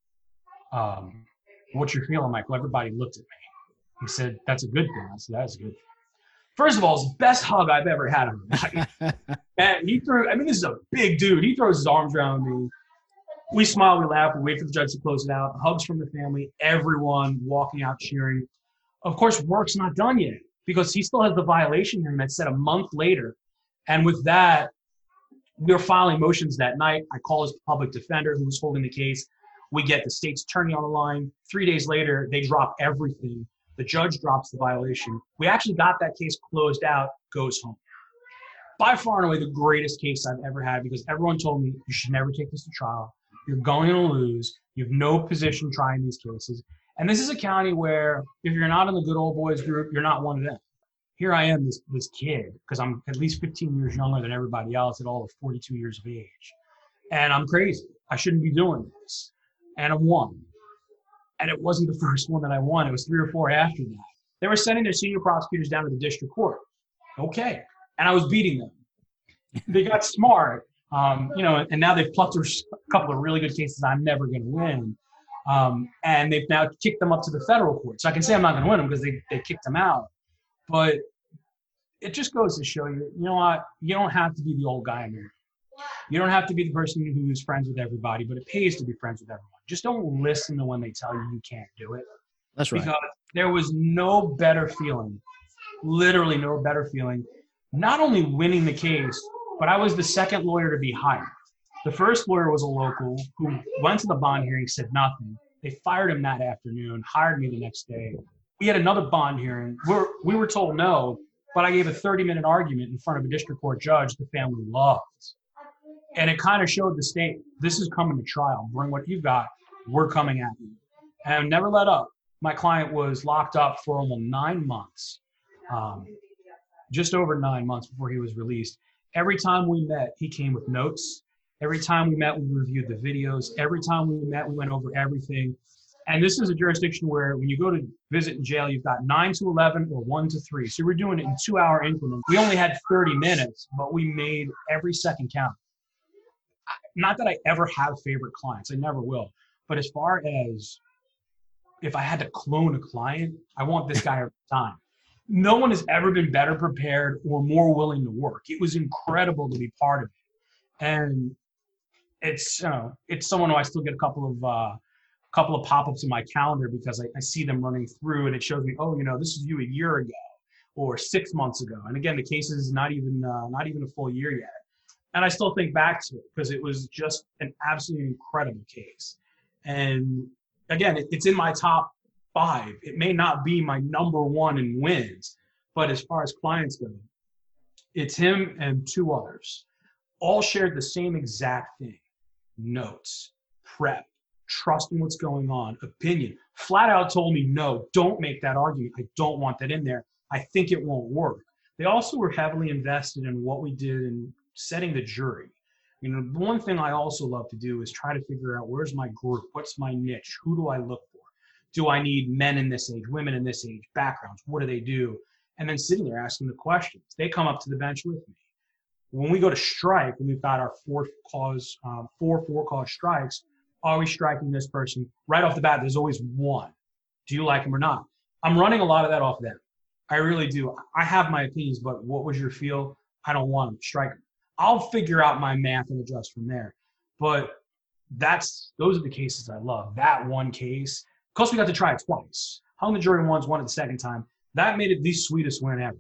um, what's your feeling, Michael? Everybody looked at me. He said, that's a good thing. I said, that's a good thing. First of all, it's the best hug I've ever had on my life. And he threw, I mean, this is a big dude. He throws his arms around me. We smile, we laugh, we wait for the judge to close it out. Hugs from the family, everyone walking out cheering. Of course, work's not done yet because he still has the violation hearing that's set a month later. And with that, we were filing motions that night. I call his public defender who was holding the case. We get the state's attorney on the line. Three days later, they drop everything. The judge drops the violation. We actually got that case closed out, goes home. By far and away the greatest case I've ever had because everyone told me you should never take this to trial. You're going to lose. You have no position trying these cases. And this is a county where if you're not in the good old boys group, you're not one of them. Here I am, this, this kid, because I'm at least fifteen years younger than everybody else at all of forty-two years of age. And I'm crazy. I shouldn't be doing this. And I won. And it wasn't the first one that I won. It was three or four after that. They were sending their senior prosecutors down to the district court. Okay. And I was beating them. They got smart, um, you know, and now they've plucked a couple of really good cases I'm never going to win. Um, and they've now kicked them up to the federal court. So I can say I'm not going to win them because they, they kicked them out. But it just goes to show you, you know what? You don't have to be the old guy in there. You don't have to be the person who's friends with everybody, but it pays to be friends with everyone. Just don't listen to when they tell you you can't do it. That's right. Because there was no better feeling, literally no better feeling, not only winning the case, but I was the second lawyer to be hired. The first lawyer was a local who went to the bond hearing, said nothing. They fired him that afternoon, hired me the next day. We had another bond hearing. We're, we were told no, but I gave a thirty-minute argument in front of a district court judge the family loved. And it kind of showed the state, this is coming to trial. Bring what you've got. We're coming at you. And I never let up. My client was locked up for almost nine months, um, just over nine months before he was released. Every time we met, he came with notes. Every time we met, we reviewed the videos. Every time we met, we went over everything. And this is a jurisdiction where when you go to visit in jail, you've got nine to eleven or one to three. So we're doing it in two-hour increments. We only had thirty minutes, but we made every second count. Not that I ever have favorite clients. I never will. But as far as if I had to clone a client, I want this guy every time. No one has ever been better prepared or more willing to work. It was incredible to be part of it. And it's, you know, it's someone who I still get a couple of uh, couple of pop-ups in my calendar because I, I see them running through and it shows me, oh, you know, this is you a year ago or six months ago. And again, the case is not even uh, not even a full year yet. And I still think back to it because it was just an absolutely incredible case. And again, it, it's in my top five. It may not be my number one in wins, but as far as clients go, it's him and two others. All shared the same exact thing. Notes, prep, trusting what's going on, opinion. Flat out told me, no, don't make that argument. I don't want that in there. I think it won't work. They also were heavily invested in what we did in setting the jury. You know, the one thing I also love to do is try to figure out where's my group, what's my niche, who do I look for? Do I need men in this age, women in this age, backgrounds? What do they do? And then sitting there asking the questions. They come up to the bench with me. When we go to strike, and we've got our four cause, um, four four cause strikes, are we striking this person? Right off the bat, there's always one. Do you like him or not? I'm running a lot of that off them. I really do. I have my opinions, but what was your feel? I don't want him. Strike him. I'll figure out my math and adjust from there. But that's those are the cases I love. That one case, because we got to try it twice. Hung the jury once, won it the second time. That made it the sweetest win ever.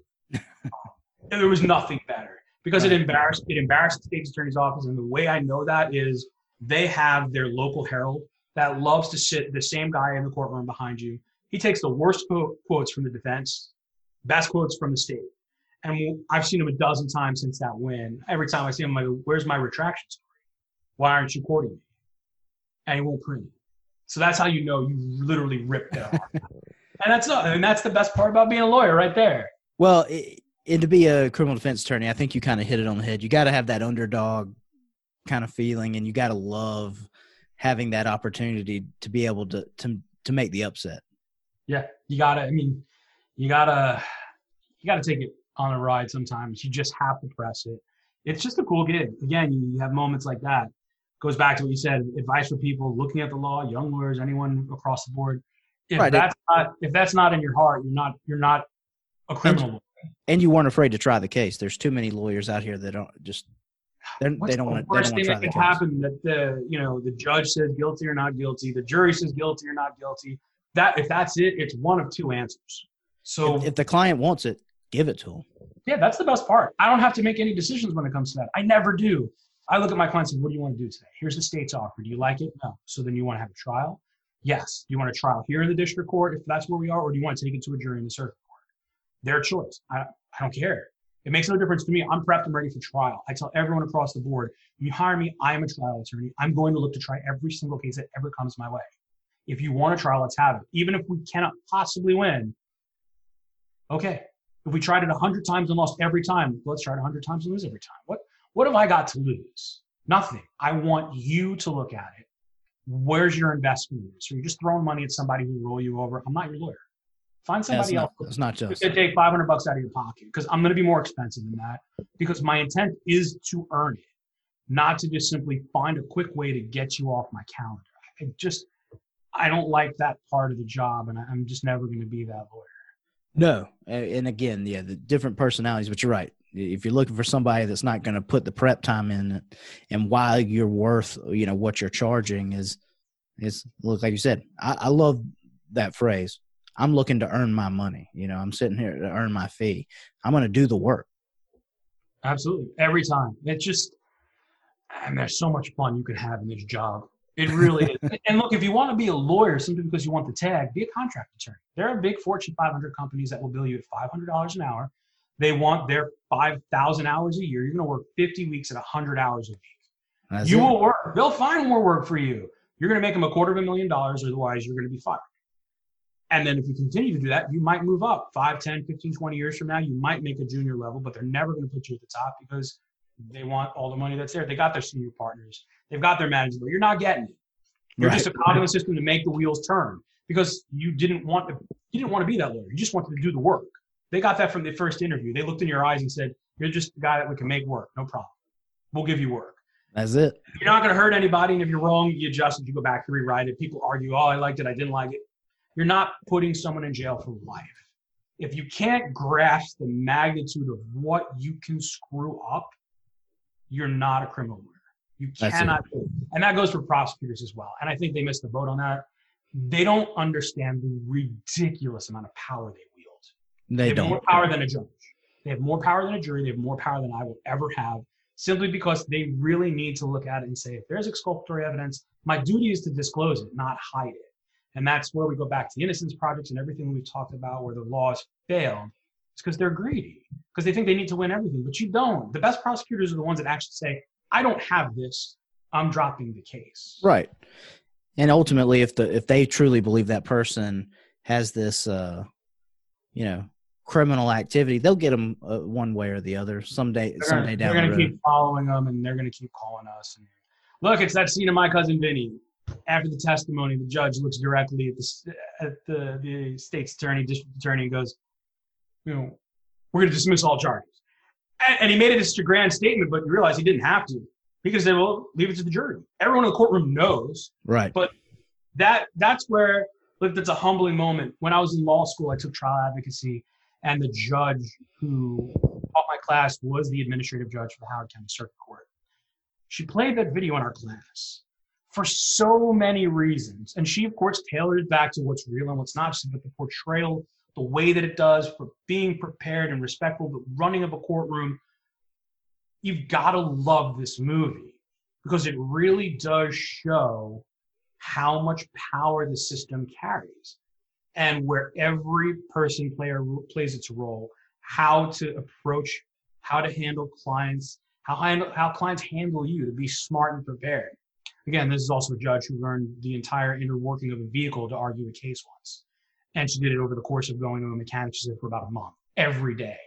And there was nothing better because it embarrassed it embarrassed the state's attorney's office. And the way I know that is they have their local herald that loves to sit the same guy in the courtroom behind you. He takes the worst quote, quotes from the defense, best quotes from the state. And I've seen him a dozen times since that win. Every time I see him, I'm like, where's my retraction story? Why aren't you quoting me? And he won't print it. So that's how you know you literally ripped their heart out. And that's not, and that's the best part about being a lawyer right there. Well, it, and to be a criminal defense attorney, I think you kind of hit it on the head. You got to have that underdog kind of feeling, and you got to love having that opportunity to be able to to to make the upset. Yeah, you gotta. I mean, you gotta you gotta take it on a ride sometimes. You just have to press it. It's just a cool gig. Again, you have moments like that. Goes back to what you said. Advice for people looking at the law, young lawyers, anyone across the board. If right. that's not if that's not in your heart, you're not you're not a criminal. And, and you weren't afraid to try the case. There's too many lawyers out here that don't just they don't want to. The worst thing that could happen that the you know the judge says guilty or not guilty, the jury says guilty or not guilty. That if that's it, it's one of two answers. So if, if the client wants it, give it to them. Yeah, that's the best part. I don't have to make any decisions when it comes to that. I never do. I look at my clients and say, what do you want to do today? Here's the state's offer. Do you like it? No. So then you want to have a trial? Yes. Do you want a trial here in the district court if that's where we are, or do you want to take it to a jury in the circuit court? Their choice. I, I don't care. It makes no difference to me. I'm prepped and ready for trial. I tell everyone across the board, when you hire me, I am a trial attorney. I'm going to look to try every single case that ever comes my way. If you want a trial, let's have it. Even if we cannot possibly win, okay. If we tried it a hundred times and lost every time, let's try it a hundred times and lose every time. What what have I got to lose? Nothing. I want you to look at it. Where's your investment? So you're just throwing money at somebody who will roll you over. I'm not your lawyer. Find somebody yeah, else. Not, it's not just. To take five hundred bucks out of your pocket because I'm going to be more expensive than that because my intent is to earn it, not to just simply find a quick way to get you off my calendar. I just, I don't like that part of the job, and I'm just never going to be that lawyer. No. And again, yeah, the different personalities, but you're right. If you're looking for somebody that's not going to put the prep time in and why you're worth, you know, what you're charging is, is look, like you said, I, I love that phrase. I'm looking to earn my money. You know, I'm sitting here to earn my fee. I'm going to do the work. Absolutely. Every time. It's just, and there's so much fun you could have in this job. It really is. And look, if you want to be a lawyer simply because you want the tag, be a contract attorney. There are big Fortune five hundred companies that will bill you at five hundred dollars an hour. They want their five thousand hours a year. You're going to work fifty weeks at one hundred hours a week. That's you it. Will work. They'll find more work for you. You're going to make them a quarter of a million dollars. Otherwise, you're going to be fired. And then if you continue to do that, you might move up five, ten, fifteen, twenty years from now. You might make a junior level, but they're never going to put you at the top because they want all the money that's there. They got their senior partners. They've got their managers, but you're not getting it. You're right. Just a cog in the system to make the wheels turn because you didn't want to, you didn't want to be that lawyer. You just wanted to do the work. They got that from the first interview. They looked in your eyes and said, you're just the guy that we can make work. No problem. We'll give you work. That's it. You're not going to hurt anybody. And if you're wrong, you adjust it. You go back, you rewrite it. People argue, oh, I liked it. I didn't like it. You're not putting someone in jail for life. If you can't grasp the magnitude of what you can screw up, you're not a criminal lawyer. You cannot do it. And that goes for prosecutors as well. And I think they missed the boat on that. They don't understand the ridiculous amount of power they wield. They, they have don't. more power than a judge. They have more power than a jury. They have more power than I will ever have, simply because they really need to look at it and say, if there's exculpatory evidence, my duty is to disclose it, not hide it. And that's where we go back to the Innocence Projects and everything we've talked about where the laws failed. It's because they're greedy, because they think they need to win everything. But you don't. The best prosecutors are the ones that actually say, I don't have this. I'm dropping the case. Right. And ultimately, if the if they truly believe that person has this, uh, you know, criminal activity, they'll get them uh, one way or the other someday. They're someday gonna, down they're the road. They're going to keep following them, and they're going to keep calling us. And look, it's that scene of My Cousin Vinny. After the testimony, the judge looks directly at the at the, the state's attorney, district attorney, and goes, "You know, we're going to dismiss all charges." And, and he made it as a grand statement, but you realize he didn't have to. He could say, "Well, leave it to the jury." Everyone in the courtroom knows, right? But that that's where look, that's a humbling moment. When I was in law school, I took trial advocacy, and the judge who taught my class was the administrative judge for the Howard County Circuit Court. She played that video in our class for so many reasons. And she, of course, tailored it back to what's real and what's not, but the portrayal, the way that it does for being prepared and respectful, the running of a courtroom. You've got to love this movie because it really does show how much power the system carries and where every person player plays its role, how to approach, how to handle clients, how, handle, how clients handle you, to be smart and prepared. Again, this is also a judge who learned the entire inner working of a vehicle to argue a case once. And she did it over the course of going to a mechanic, she said, for about a month, every day.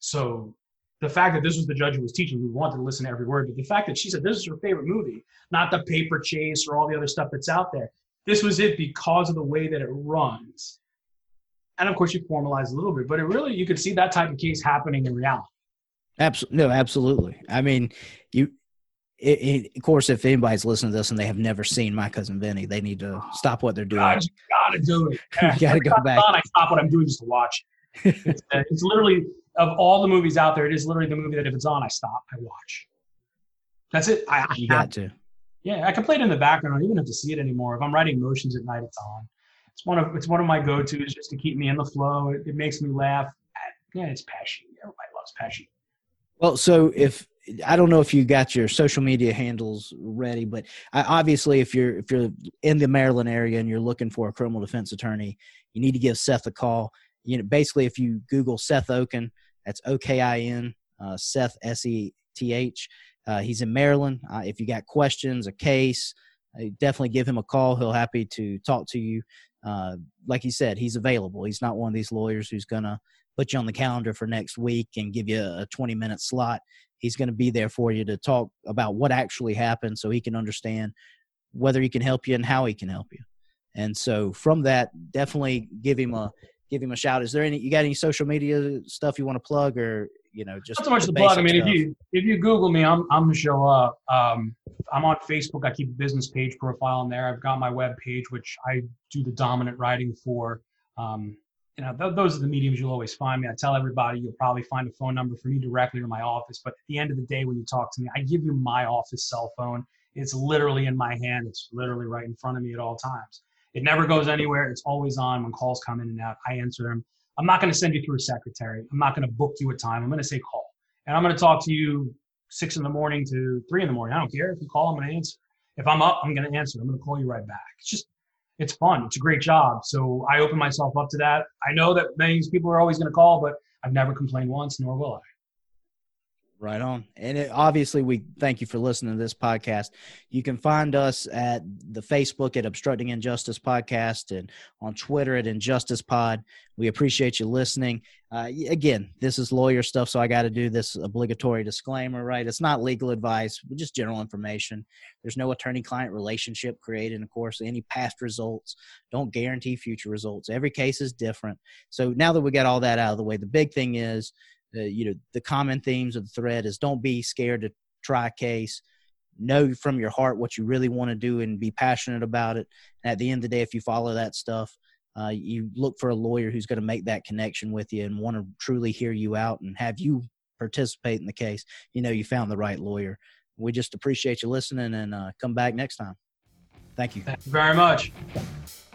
So the fact that this was the judge who was teaching, we wanted to listen to every word, but the fact that she said this is her favorite movie, not the Paper Chase or all the other stuff that's out there. This was it because of the way that it runs. And of course, you formalize a little bit, but it really, you could see that type of case happening in reality. Absolutely. No, absolutely. I mean, you, it, it, of course, if anybody's listening to this and they have never seen My Cousin Vinny, they need to stop what they're doing. God, you gotta do it. You gotta go back. On, I stop what I'm doing just to watch it. It's, uh, it's literally, of all the movies out there, it is literally the movie that if it's on, I stop, I watch. That's it. I, I you got to. Yeah, I can play it in the background. I don't even have to see it anymore. If I'm writing motions at night, it's on. It's one of it's one of my go-tos just to keep me in the flow. It, it makes me laugh. Yeah, it's Pesci. Everybody loves Pesci. Well, so if I don't know if you got your social media handles ready, but I, obviously, if you're if you're in the Maryland area and you're looking for a criminal defense attorney, you need to give Seth a call. You know, basically, if you Google Seth Okin, that's O K I N, uh, Seth S E T H. Uh, he's in Maryland. Uh, if you got questions, a case, uh, definitely give him a call. He'll happy to talk to you. Uh, like he said, he's available. He's not one of these lawyers who's going to put you on the calendar for next week and give you a twenty-minute slot. He's going to be there for you to talk about what actually happened so he can understand whether he can help you and how he can help you. And so from that, definitely give him a give him a shout. Is there any you got any social media stuff you want to plug, or you know just not so much the plug? I mean, stuff? if you if you Google me, I'm I'm gonna show up. Um, I'm on Facebook. I keep a business page profile on there. I've got my web page, which I do the dominant writing for. Um, you know, th- those are the mediums you'll always find me. I tell everybody you'll probably find a phone number for me directly or my office. But at the end of the day, when you talk to me, I give you my office cell phone. It's literally in my hand. It's literally right in front of me at all times. It never goes anywhere. It's always on. When calls come in and out, I answer them. I'm not going to send you through a secretary. I'm not going to book you a time. I'm going to say call. And I'm going to talk to you six in the morning to three in the morning. I don't care. If you call, I'm going to answer. If I'm up, I'm going to answer. I'm going to call you right back. It's just, it's fun. It's a great job. So I open myself up to that. I know that many people are always going to call, but I've never complained once, nor will I. Right on. And it, obviously, we thank you for listening to this podcast. You can find us at the Facebook at Obstructing Injustice Podcast and on Twitter at Injustice Pod. We appreciate you listening. Uh, again, this is lawyer stuff, so I got to do this obligatory disclaimer, right? It's not legal advice, but just general information. There's no attorney-client relationship created. And, of course, any past results don't guarantee future results. Every case is different. So now that we got all that out of the way, the big thing is, Uh, you know, the common themes of the thread is don't be scared to try a case. Know from your heart what you really want to do and be passionate about it. And at the end of the day, if you follow that stuff, uh, you look for a lawyer who's going to make that connection with you and want to truly hear you out and have you participate in the case. You know, you found the right lawyer. We just appreciate you listening, and uh, come back next time. Thank you. Thank you very much.